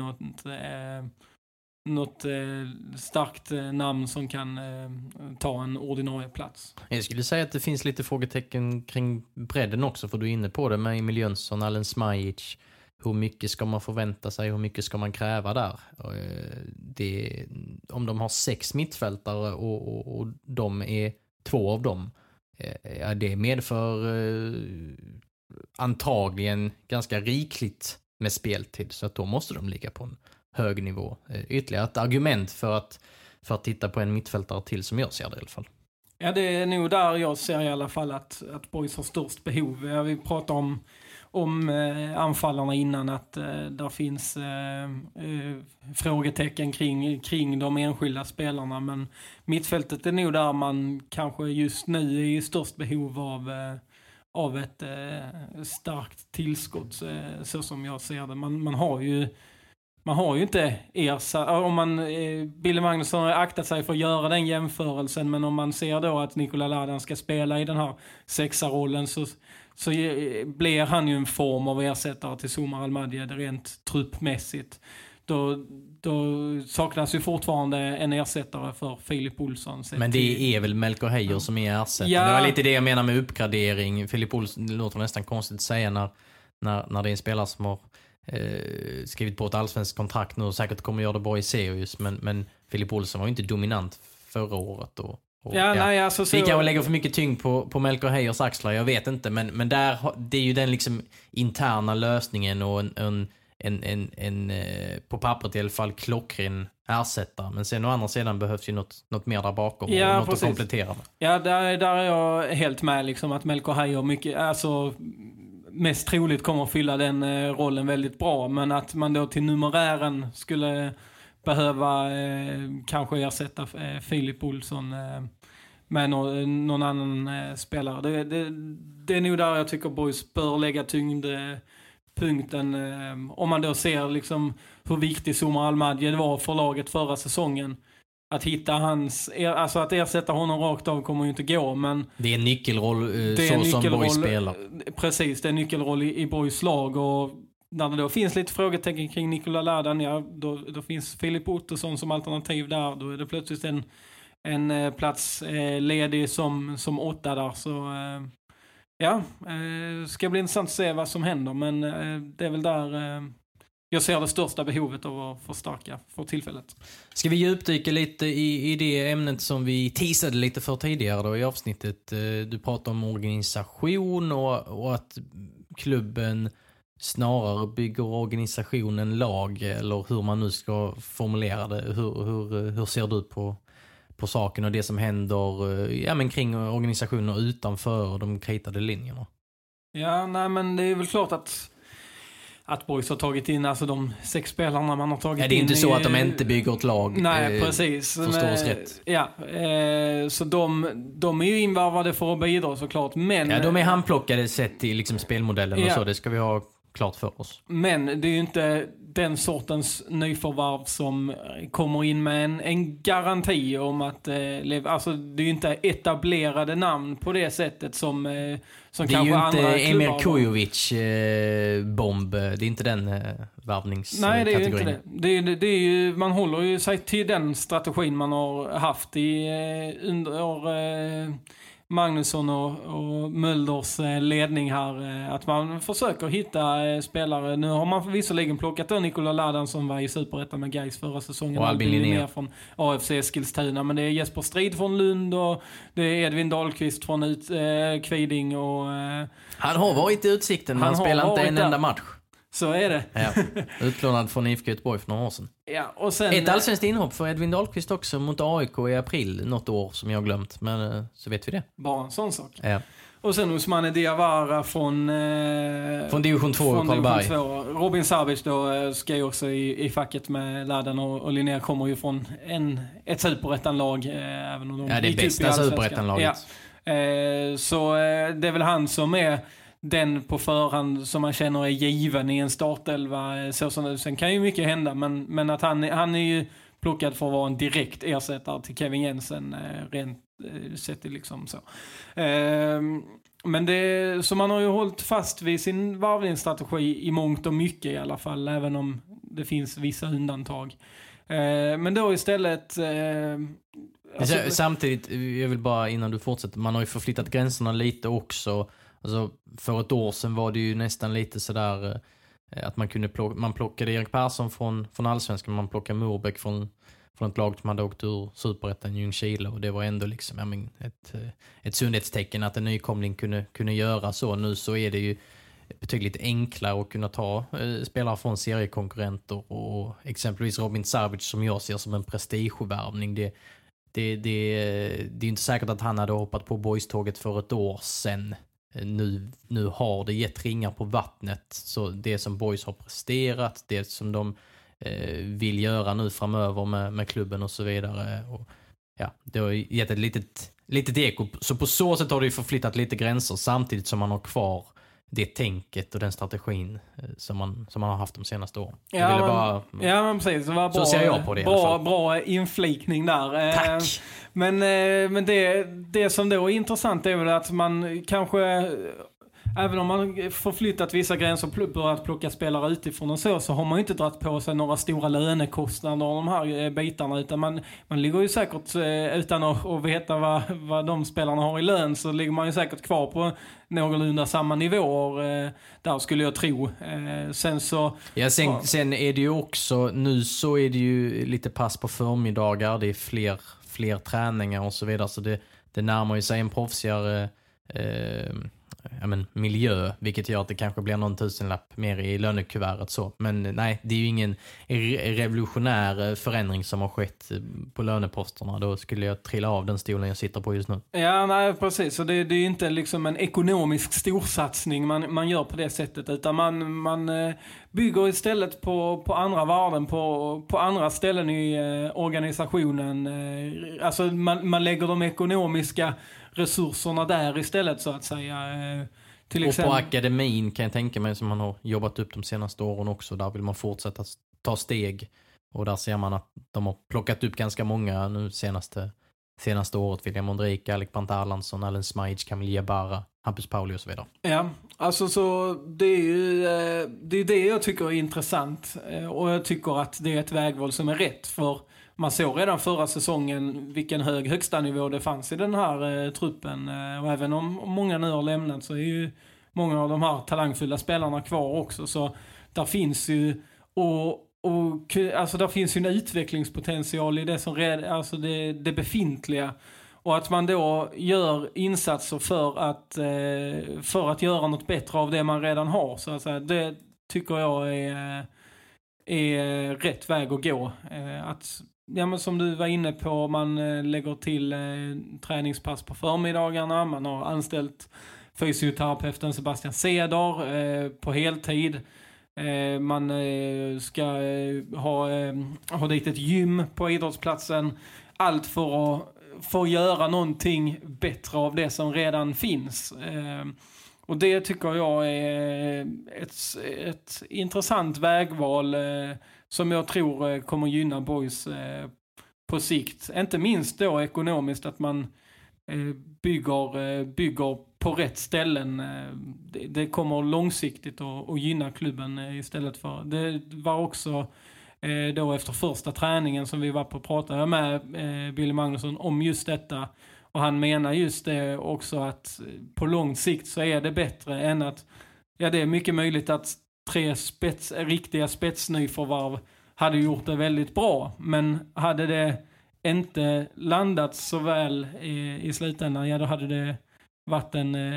något starkt namn som kan ta en ordinarie plats. Jag skulle säga att det finns lite frågetecken kring bredden också, för du är inne på det med Emil Jönsson, Allen Smajic. Hur mycket ska man förvänta sig? Hur mycket ska man kräva där? Om de har 6 mittfältare och de är 2 av dem, det medför antagligen ganska rikligt med speltid, så att då måste de ligga på en hög nivå. Ytterligare ett argument för att titta på en mittfältare till, som jag ser det i alla fall. Ja, det är nog där jag ser i alla fall att Boys har störst behov. Vi pratar om anfallarna innan, att där finns frågetecken kring de enskilda spelarna, men mittfältet är nog där man kanske just nu är i störst behov av ett starkt tillskott, så som jag ser det. Man har ju inte Billy Magnusson har aktat sig för att göra den jämförelsen, men om man ser då att Nikola Ladan ska spela i den här 6-rollen, så blir han ju en form av ersättare till Somar Almadiyed rent truppmässigt. Då saknas ju fortfarande en ersättare för Filip Olsson. Men det är väl Melker Heier som är ersättare. Ja. Det var lite det jag menar med uppgradering. Filip Olsson, det låter nästan konstigt att säga när det är en spelare som har skrivit på ett allsvenskt kontrakt nu och säkert kommer göra det bra i Sirius, men Filip Olsson var ju inte dominant förra året Vi kan väl lägga för mycket tyngd på Melker Heiers axlar, jag vet inte, men där, det är ju den liksom interna lösningen och en på pappret i alla fall klockren ersättare, men sen å andra sidan behövs ju något mer där bakom och något precis att komplettera med. Ja, där är jag helt med liksom, att Melker Heier mycket, alltså mest troligt kommer att fylla den rollen väldigt bra, men att man då till numerären skulle behöva kanske ersätta Filip Olsson med någon annan spelare. Det är nog där jag tycker Boys bör lägga tyngdpunkten. Om man då ser liksom hur viktig Somar Almadiyed var för laget förra säsongen. Att hitta att ersätta honom rakt av kommer ju inte gå, men det är en nyckelroll som Boys spelar. Precis, det är en nyckelroll i Boys lag, och när det då finns lite frågetecken kring Nikola Ladan, då finns Filip Ottosson som alternativ där. Då är det plötsligt en plats ledig som 8 där, så ska bli intressant att se vad som händer, men det är väl där jag ser det största behovet av att förstärka för tillfället. Ska vi djupdyka lite i det ämnet som vi teasade lite för tidigare då i avsnittet? Du pratade om organisation och att klubben snarare bygger organisationen lag, eller hur man nu ska formulera det. Hur ser du på saken och det som händer kring organisationer utanför de kritade linjerna? Ja, nej, men det är väl klart att Boys har tagit in, alltså de 6 spelarna man har tagit in. Det är inte så att de inte bygger ett lag. Nej, precis. Förstås rätt. Ja, så de är ju invarvade för att bidra såklart. Men, ja, de är handplockade sett till liksom spelmodellen och så. Det ska vi ha klart för oss. Men det är ju inte den sortens nyförvärv som kommer in med en garanti om att alltså det är ju inte etablerade namn på det sättet som kanske andra klubbar. Det är ju inte Emir Kujovic bomb. Det är inte den värvningskategorin. Nej, det är ju inte det. Det är ju, man håller ju sig till den strategin man har haft under Magnusson och Mölders ledning här. Att man försöker hitta spelare. Nu har man visserligen plockat då Nikola Ladan som var i Superettan med Gais förra säsongen. Och Albin Linnér från AFC Eskilstuna. Men det är Jesper Strid från Lund och det är Edvin Dahlqvist från Kviding. Och, han har varit i Utsikten men han spelar inte en enda match. Så är det. Ja. Utlånad från IFK Göteborg för några år sedan. Ja, och sen, ett allsvenskt inhopp för Edvin Dahlqvist också mot AIK i april något år som jag har glömt. Men så vet vi det. Bara en sån sak. Ja. Och sen Ousmane Diawara från Division 2 och Karlberg. Robin Sabic då ska ju också i facket med Ladan och Linnér kommer ju från ett superettanlag. Även om de det bästa superettanlaget. Ja. Så det är väl han som är den på förhand som man känner är given i en startelva. Sen kan ju mycket hända, men att han är ju plockad för att vara en direkt ersättare till Kevin Jensen rent sett liksom så. Men det, så man har ju hållit fast vid sin varvningsstrategi i mångt och mycket i alla fall, även om det finns vissa undantag. Men då istället... Samtidigt, jag vill bara innan du fortsätter, man har ju förflyttat gränserna lite också. Alltså, för ett år sedan var det ju nästan lite sådär att man plockade Erik Persson från Allsvenskan, man plockade Morbäck från ett lag som hade åkt ur Superettan Ljungskile, och det var ändå liksom ett sundhetstecken att en nykomling kunde göra så. Nu så är det ju betydligt enklare att kunna ta spelare från seriekonkurrenter, och exempelvis Robin Savic som jag ser som en prestigevärvning. Det är inte säkert att han hade hoppat på boyståget för ett år sedan. Nu har det gett ringar på vattnet, så det som Boys har presterat, det som de vill göra nu framöver med klubben och så vidare, och ja, det har gett ett litet eko, så på så sätt har det ju förflyttat lite gränser samtidigt som man har kvar det tänket och den strategin som man har haft de senaste åren. Ja, men precis. Det var bra, så ser jag på det, bra inflikning där. Tack! Men det som då är intressant är väl att man kanske, även om man förflyttat vissa gränser och börjat plocka spelare utifrån och så har man ju inte dragit på sig några stora lönekostnader och de här bitarna, utan man ligger ju säkert, utan att veta vad de spelarna har i lön, så ligger man ju säkert kvar på någorlunda samma nivåer där, skulle jag tro. Sen är det ju också, nu så är det ju lite pass på förmiddagar, det är fler träningar och så vidare, så det närmar ju sig en proffsigare miljö, vilket gör att det kanske blir någon tusenlapp mer i lönekuvertet så. Men nej, det är ju ingen revolutionär förändring som har skett på löneposterna. Då skulle jag trilla av den stolen jag sitter på just nu. Ja, nej, precis. Så det är ju inte liksom en ekonomisk storsatsning man gör på det sättet, utan man bygger istället på andra värden, på andra ställen i organisationen. Alltså man lägger de ekonomiska resurserna där istället, så att säga. Till exempel. Och på akademin kan jag tänka mig, som man har jobbat upp de senaste åren också, där vill man fortsätta ta steg, och där ser man att de har plockat upp ganska många nu senaste året. William Ondrejka, Alec Pantallansson, Allen Smajic, Camille Jabara, Hampus Pauli och så vidare. Ja, alltså så det är ju det jag tycker är intressant, och jag tycker att det är ett vägval som är rätt, för man såg redan förra säsongen vilken högsta nivå det fanns i den här truppen, och även om många nu har lämnat så är ju många av de här talangfulla spelarna kvar också, så där finns ju alltså där finns ju en utvecklingspotential i det som alltså det befintliga, och att man då gör insatser för att göra något bättre av det man redan har, så att säga, det tycker jag är rätt väg att gå. Att, ja, men som du var inne på, man lägger till träningspass på förmiddagarna, man har anställt fysioterapeuten Sebastian Cedar på heltid. Man ska ha dit ett gym på idrottsplatsen. Allt för att göra någonting bättre av det som redan finns. Och det tycker jag är ett intressant vägval som jag tror kommer gynna Boys på sikt. Inte minst då ekonomiskt, att man bygger på rätt ställen. Det kommer långsiktigt att gynna klubben istället för... Det var också då efter första träningen som vi var på att prata med Billy Magnusson om just detta. Och han menar just det också, att på lång sikt så är det bättre än att, ja, det är mycket möjligt att 3 riktiga spetsnyförvärv hade gjort det väldigt bra. Men hade det inte landat så väl i slutändan, ja, då hade det varit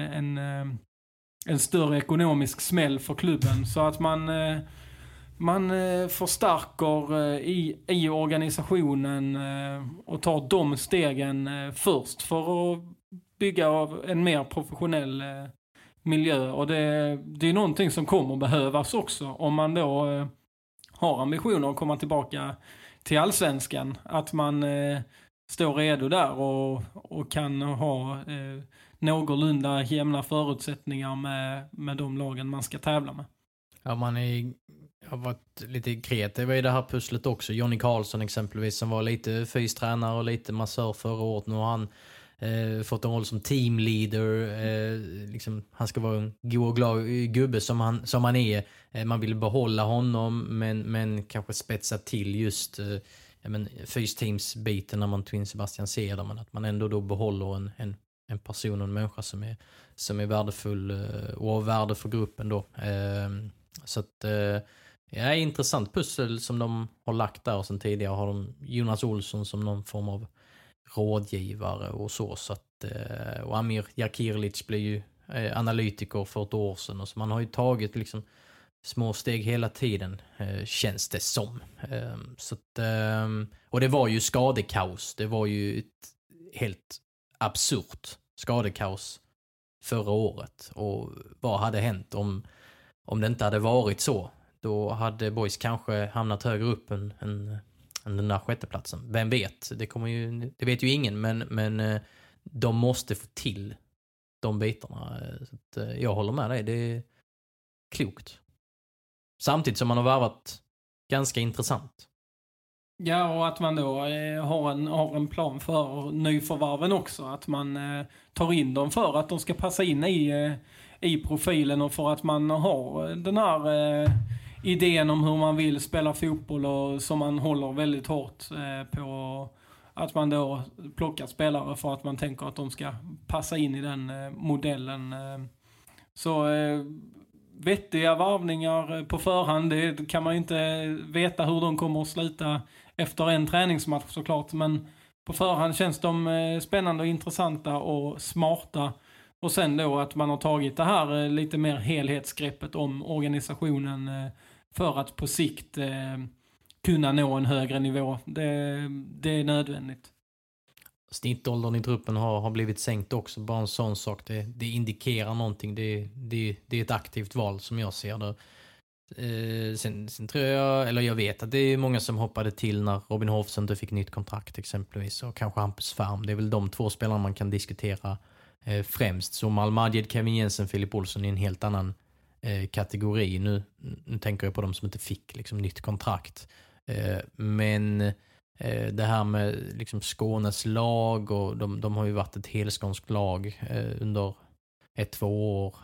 en större ekonomisk smäll för klubben. Så att man förstärker i organisationen och tar de stegen först för att bygga en mer professionell miljö. Och det är någonting som kommer behövas också om man då har ambitioner att komma tillbaka till allsvenskan. Att man står redo där och kan ha någorlunda jämna förutsättningar med de lagen man ska tävla med. Ja, har varit lite kreativ i det här pusslet också. Johnny Karlsson exempelvis, som var lite fystränare och lite massör förra året. Nu har han fått en roll som teamleader. Liksom, han ska vara en god och glad gubbe som han är. Man vill behålla honom, men kanske spetsa till just fysteams-biten när man Twin Sebastian ser det. Men att man ändå då behåller en person och en människa som är värdefull och värde för gruppen då. Så att intressant pussel som de har lagt där, och sen tidigare har de Jonas Olsson som någon form av rådgivare och så att och Amir Jakirlic blev ju analytiker för ett år sedan, och så man har ju tagit liksom små steg hela tiden, känns det som. Så att, och det var ju skadekaos, det var ju ett helt absurt skadekaos förra året, och vad hade hänt om det inte hade varit så? Då hade Boys kanske hamnat högre upp än den där sjätteplatsen. Vem vet? Det vet ju ingen, men de måste få till de bitarna. Så att, jag håller med dig, det är klokt. Samtidigt som man har värvat ganska intressant. Ja, och att man då har en plan för nyförvärven också. Att man tar in dem för att de ska passa in i profilen, och för att man har den här idén om hur man vill spela fotboll, och som man håller väldigt hårt på, att man då plockar spelare för att man tänker att de ska passa in i den modellen. Så vettiga varvningar på förhand, det kan man ju inte veta hur de kommer att sluta efter en träningsmatch såklart, men på förhand känns de spännande och intressanta och smarta. Och sen då att man har tagit det här lite mer helhetsgreppet om organisationen för att på sikt kunna nå en högre nivå. Det är nödvändigt. Snittåldern i truppen har blivit sänkt också. Bara en sån sak. Det indikerar någonting. Det är ett aktivt val som jag ser det. Sen tror jag vet att det är många som hoppade till när Robin Hoffs inte fick nytt kontrakt exempelvis. Och kanske Hampus Färm. Det är väl de 2 spelarna man kan diskutera främst. Så Malmadied, Kevin Jensen, Filip Olsson är en helt annan kategori. Nu tänker jag på de som inte fick liksom nytt kontrakt. Men det här med liksom Skånes lag, och de har ju varit ett helskånskt lag under 1-2 år.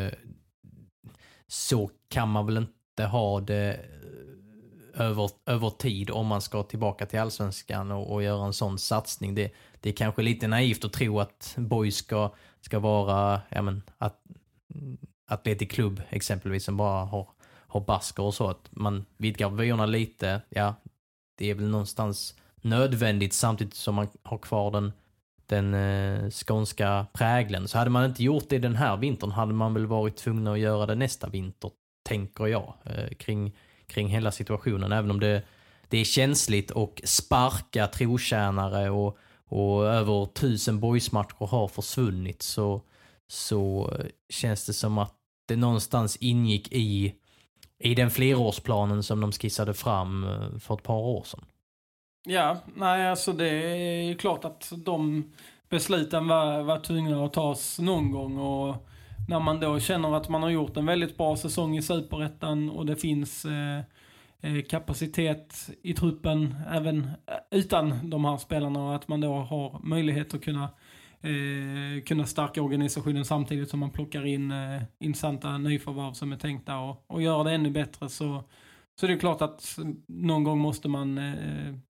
Så kan man väl inte ha det över tid om man ska tillbaka till allsvenskan och göra en sån satsning. Det är kanske lite naivt att tro att Boys ska vara Atletic Club exempelvis, som bara har basker och så, att man vidgar vyerna lite. Ja, det är väl någonstans nödvändigt, samtidigt som man har kvar den skånska prägeln. Så hade man inte gjort det den här vintern, hade man väl varit tvungen att göra det nästa vinter, tänker jag, kring hela situationen. Även om det är känsligt och sparka trotjänare och över 1000 boysmatcher har försvunnit, så känns det som att det någonstans ingick i den flerårsplanen som de skissade fram för ett par år sedan. Ja, nej, alltså det är klart att de besluten var tvungna att tas någon gång, och när man då känner att man har gjort en väldigt bra säsong i Superettan och det finns kapacitet i truppen även utan de här spelarna, och att man då har möjlighet att kunna stärka organisationen samtidigt som man plockar in intressanta nyförvärv som är tänkta och göra det ännu bättre, så det är klart att någon gång måste man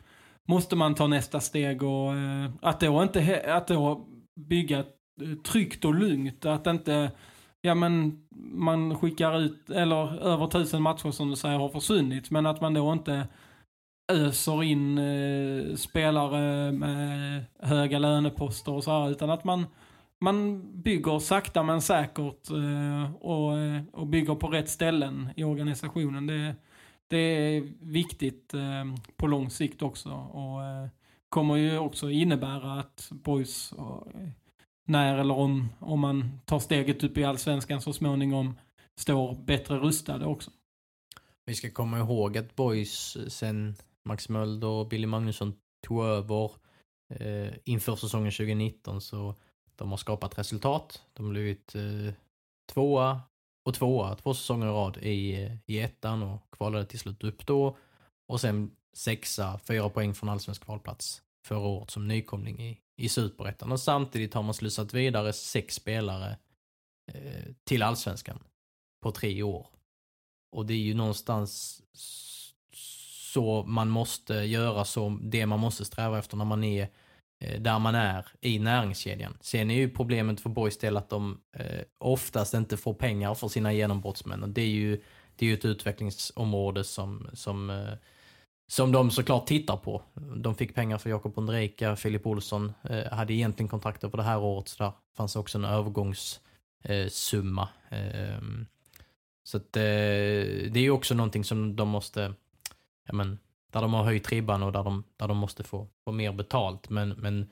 måste man ta nästa steg och att då bygga tryggt och lugnt, att inte man skickar ut eller över 1000 matcher som du säger har försvunnit, men att man då inte öser in spelare med höga löneposter och så här, utan att man bygger sakta men säkert och bygger på rätt ställen i organisationen. Det är viktigt på lång sikt också, och kommer ju också innebära att Boys när eller om man tar steget upp i Allsvenskan så småningom står bättre rustade också. Vi ska komma ihåg att Boys sen Max Möller och Billy Magnusson tog över inför säsongen 2019, så de har skapat resultat. De har blivit tvåa 2 säsonger i rad i ettan och kvalade till slut upp då. Och sen 4 poäng från allsvensk kvalplats förra året som nykomling i Superettan. Och samtidigt har man slussat vidare 6 spelare till allsvenskan på 3 år. Och det är ju någonstans så man måste göra, så det man måste sträva efter när man är där man är i näringskedjan. Sen är ju problemet för Boys del att de oftast inte får pengar för sina genombrottsmän, och det är ju ett utvecklingsområde som de såklart tittar på. De fick pengar för Jakob Ondrejka, Filip Olsson hade egentligen kontrakter på det här året, så där fanns också en övergångssumma. Så att, det är ju också någonting som de måste, där de har höjt ribban och där de måste få mer betalt. Men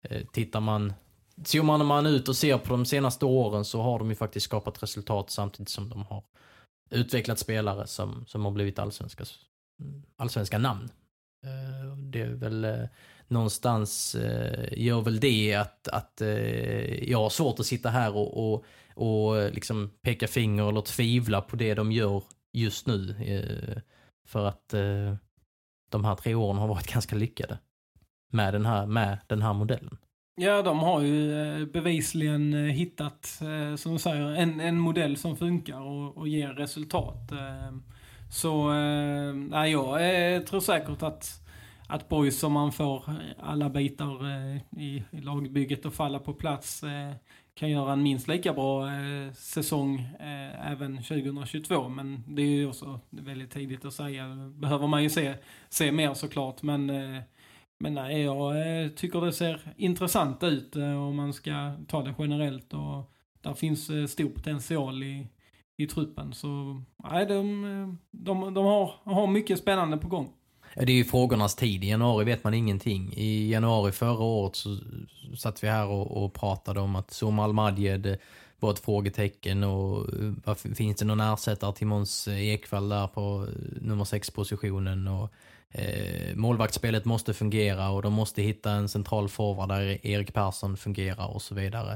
zoomar man ut och ser på de senaste åren, så har de ju faktiskt skapat resultat samtidigt som de har utvecklat spelare som har blivit allsvenska namn. Det är väl någonstans gör väl det att jag har svårt att sitta här och liksom peka finger eller tvivla på det de gör just nu, för att de här 3 åren har varit ganska lyckade med den här modellen. Ja, de har ju bevisligen hittat, som du säger, en modell som funkar och ger resultat. Så jag tror säkert att Boys, om man får alla bitar i lagbygget och falla på plats, kan göra en minst lika bra säsong även 2022. Men det är ju också väldigt tidigt att säga. Behöver man ju se mer såklart. Men nej, jag tycker det ser intressant ut om man ska ta det generellt. Och där finns stor potential i truppen. Så nej, de har mycket spännande på gång. Det är ju frågornas tid. I januari vet man ingenting. I januari förra året så satt vi här och pratade om att Somal Al-Madjed var ett frågetecken, och finns det någon ersättare till Måns Ekvall där på nummer 6-positionen, och målvaktsspelet måste fungera och de måste hitta en central forward där Erik Persson fungerar och så vidare.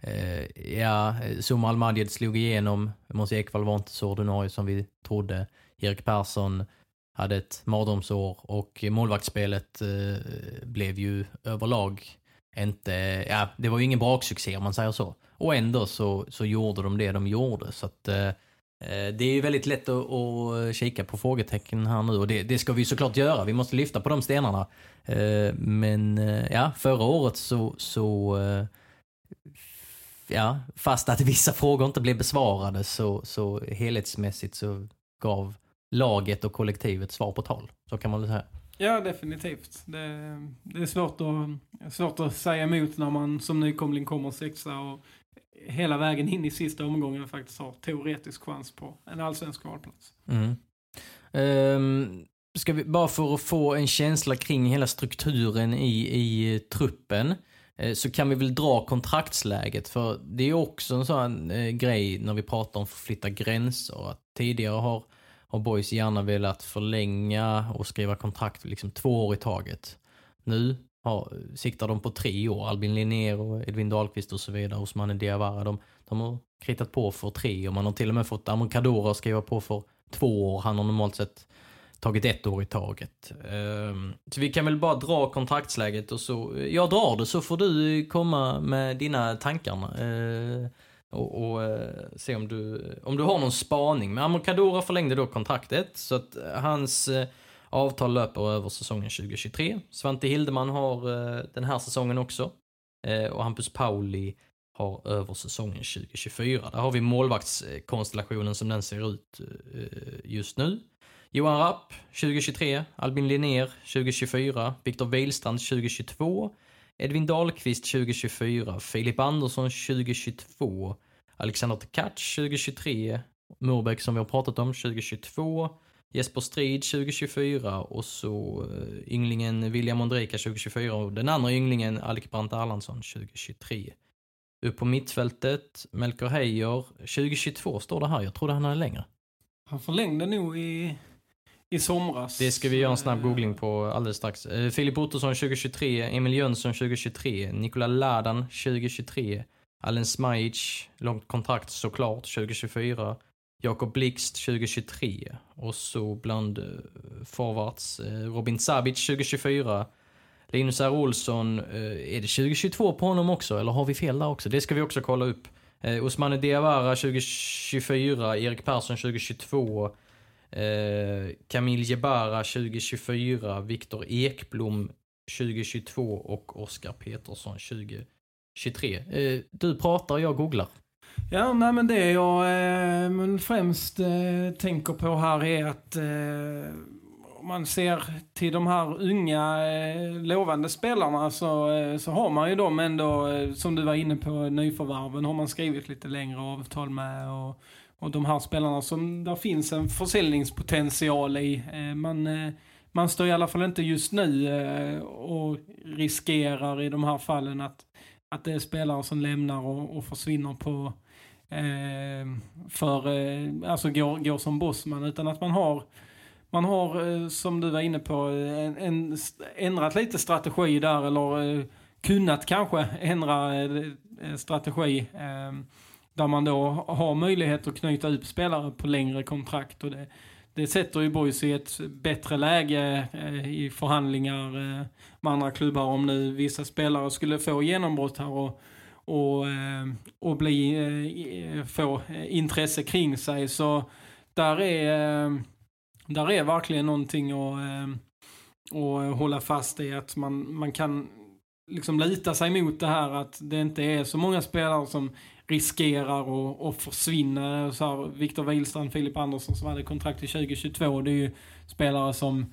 Somal Al-Madjed slog igenom. Måns Ekvall var inte så ordinarie som vi trodde. Erik Persson hade ett mardrömsår, och målvaktsspelet blev ju överlag inte, det var ju ingen braksuccé om man säger så. Och ändå så gjorde de det de gjorde, så att det är ju väldigt lätt att kika på frågetecken här nu, och det ska vi såklart göra. Vi måste lyfta på de stenarna. Men förra året så fast att vissa frågor inte blev besvarade, så helhetsmässigt så gav laget och kollektivet svar på tal. Så kan man väl säga. Ja, definitivt. Det är svårt att säga emot när man som nykomling kommer 6:a och hela vägen in i sista omgången faktiskt har teoretisk chans på en allsvensk kvalplats. Ska vi bara för att få en känsla kring hela strukturen i truppen, så kan vi väl dra kontraktsläget, för det är också en sån grej när vi pratar om förflytta gränser, att tidigare har Boys gärna velat förlänga och skriva kontrakt liksom 2 år i taget. Nu siktar de på 3 år. Albin Linnér och Edvin Dahlqvist och så vidare, Osmane Diawara, de har kritat på för 3, och man har till och med fått Amon Kadora att skriva på för 2 år. Han har normalt sett tagit 1 år i taget. Så vi kan väl bara dra kontraktsläget, och så jag drar det, så får du komma med dina tankar och se om du har någon spaning. Men Amon Kadora förlängde då kontraktet, så att Avtal löper över säsongen 2023. Svante Hildeman har den här säsongen också. Och Hampus Pauli har över säsongen 2024. Där har vi målvaktskonstellationen som den ser ut just nu. Johan Rapp 2023, Albin Linnér 2024, Viktor Wihlstrand 2022, Edvin Dahlqvist 2024, Filip Andersson 2022, Alexander Tkach 2023, Murbeck som vi har pratat om 2022, Jesper Strid 2024 och så ynglingen William Ondrejka 2024 och den andra ynglingen Alec Brandt Erlandsson 2023. Upp på mittfältet, Melker Heier 2022 står det här, jag trodde han hade längre. Han förlängde nog i somras. Det ska vi göra en snabb googling på alldeles strax. Filip Ottosson 2023, Emil Jönsson 2023, Nikola Ladan 2023, Allen Smajic, långt kontrakt såklart 2024, Jakob Blixt 2023 och så bland forwards Robin Sabic 2024, Linus R. Olsson, är det 2022 på honom också eller har vi fel där också? Det ska vi också kolla upp. Osmane Diawara 2024, Erik Persson 2022, Camille Jebara 2024, Viktor Ekblom 2022 och Oskar Petersson 2023. Du pratar och jag googlar. Ja, nej, men det jag men främst tänker på här är att om man ser till de här unga lovande spelarna så har man ju dem ändå, som du var inne på, nyförvärven har man skrivit lite längre avtal med och de här spelarna som där finns en försäljningspotential i. Man står i alla fall inte just nu och riskerar i de här fallen att det är spelare som lämnar och försvinner på alltså går som bossman, utan att man har som du var inne på ändrat lite strategi där, eller kunnat kanske ändra strategi där man då har möjlighet att knyta upp spelare på längre kontrakt, och det sätter ju Boys i ett bättre läge i förhandlingar med andra klubbar om nu vissa spelare skulle få genombrott här och få intresse kring sig. Så där är verkligen någonting att hålla fast i, att man kan liksom lita sig mot det här, att det inte är så många spelare som riskerar att försvinna. Så här, Viktor Wihlstrand, Filip Andersson som hade kontrakt i 2022, det är ju spelare som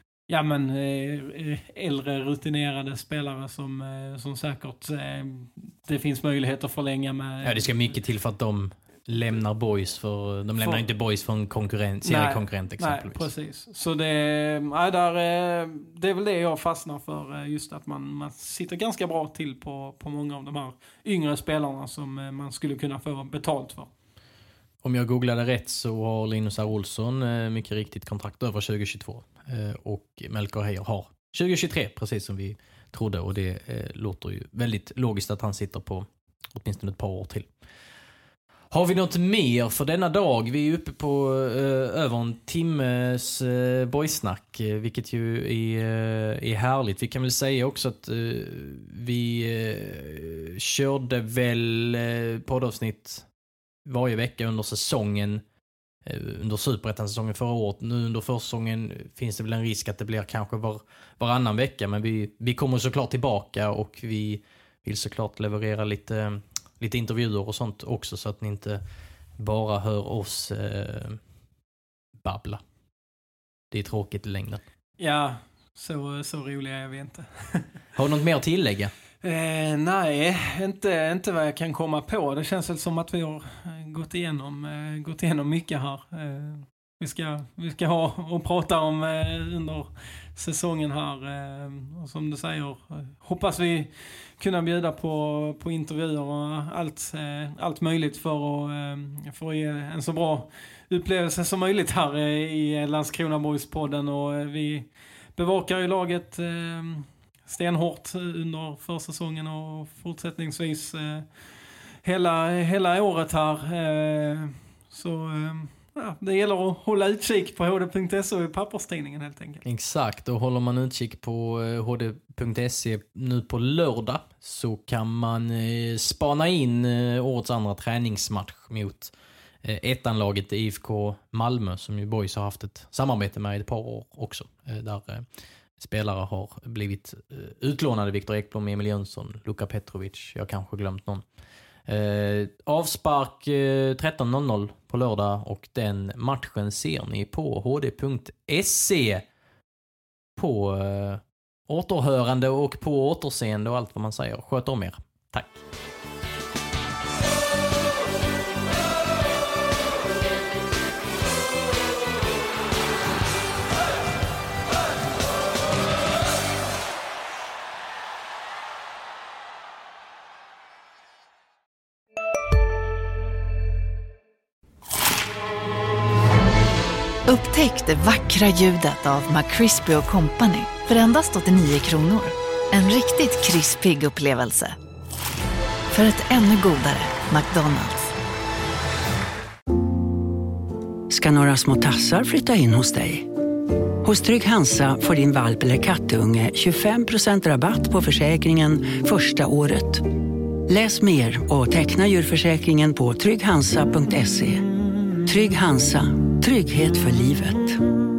äldre rutinerade spelare som säkert det finns möjlighet att förlänga med. Ja, det ska mycket till för att de lämnar Boys, för de lämnar inte Boys för en seriekonkurrent exempelvis. Nej, precis. Så det är väl det jag fastnar för, just att man sitter ganska bra till på många av de här yngre spelarna som man skulle kunna få betalt för. Om jag googlade rätt så har Linus R. Olsson mycket riktigt kontrakt över 2022 och Melker Heier har 2023, precis som vi trodde, och det låter ju väldigt logiskt att han sitter på åtminstone ett par år till. Har vi något mer för denna dag? Vi är uppe på över en timmes boysnack, vilket ju är härligt. Vi kan väl säga också att vi körde väl poddavsnitt varje vecka under säsongen, under Superettan-säsongen förra året. Nu under försäsongen finns det väl en risk att det blir kanske varannan vecka, men vi kommer såklart tillbaka och vi vill såklart leverera lite intervjuer och sånt också, så att ni inte bara hör oss babbla. Det är tråkigt i längden. Ja, så roliga är vi inte. Har du något mer att tillägga? Nej, inte vad jag kan komma på. Det känns väl som att vi har gått igenom mycket här. Vi ska ha och prata om under säsongen här. Och som du säger, hoppas vi kunna bjuda på intervjuer och allt möjligt för att ge en så bra upplevelse som möjligt här i Landskrona Boys-podden. Och vi bevakar ju laget stenhårt under försäsongen och fortsättningsvis hela året här. Så det gäller att hålla utkik på hd.se och i papperstidningen helt enkelt. Exakt, och håller man utkik på hd.se nu på lördag så kan man spana in årets andra träningsmatch mot ettanlaget IFK Malmö, som ju Boys har haft ett samarbete med i ett par år också. Där spelare har blivit utlånade: Viktor Ekblom, Emil Jönsson, Luka Petrovic. Jag kanske glömt någon. Avspark 13.00 på lördag, och den matchen ser ni på hd.se på återhörande och på återseende och allt vad man säger. Sköt om er. Tack. Upptäck det vackra ljudet av McCrispy & Company för endast 89 kronor. En riktigt krispig upplevelse. För ett ännu godare McDonald's. Ska några små tassar flytta in hos dig? Hos Trygg Hansa får din valp eller kattunge 25% rabatt på försäkringen första året. Läs mer och teckna djurförsäkringen på trygghansa.se. Trygg Hansa. Trygghet för livet.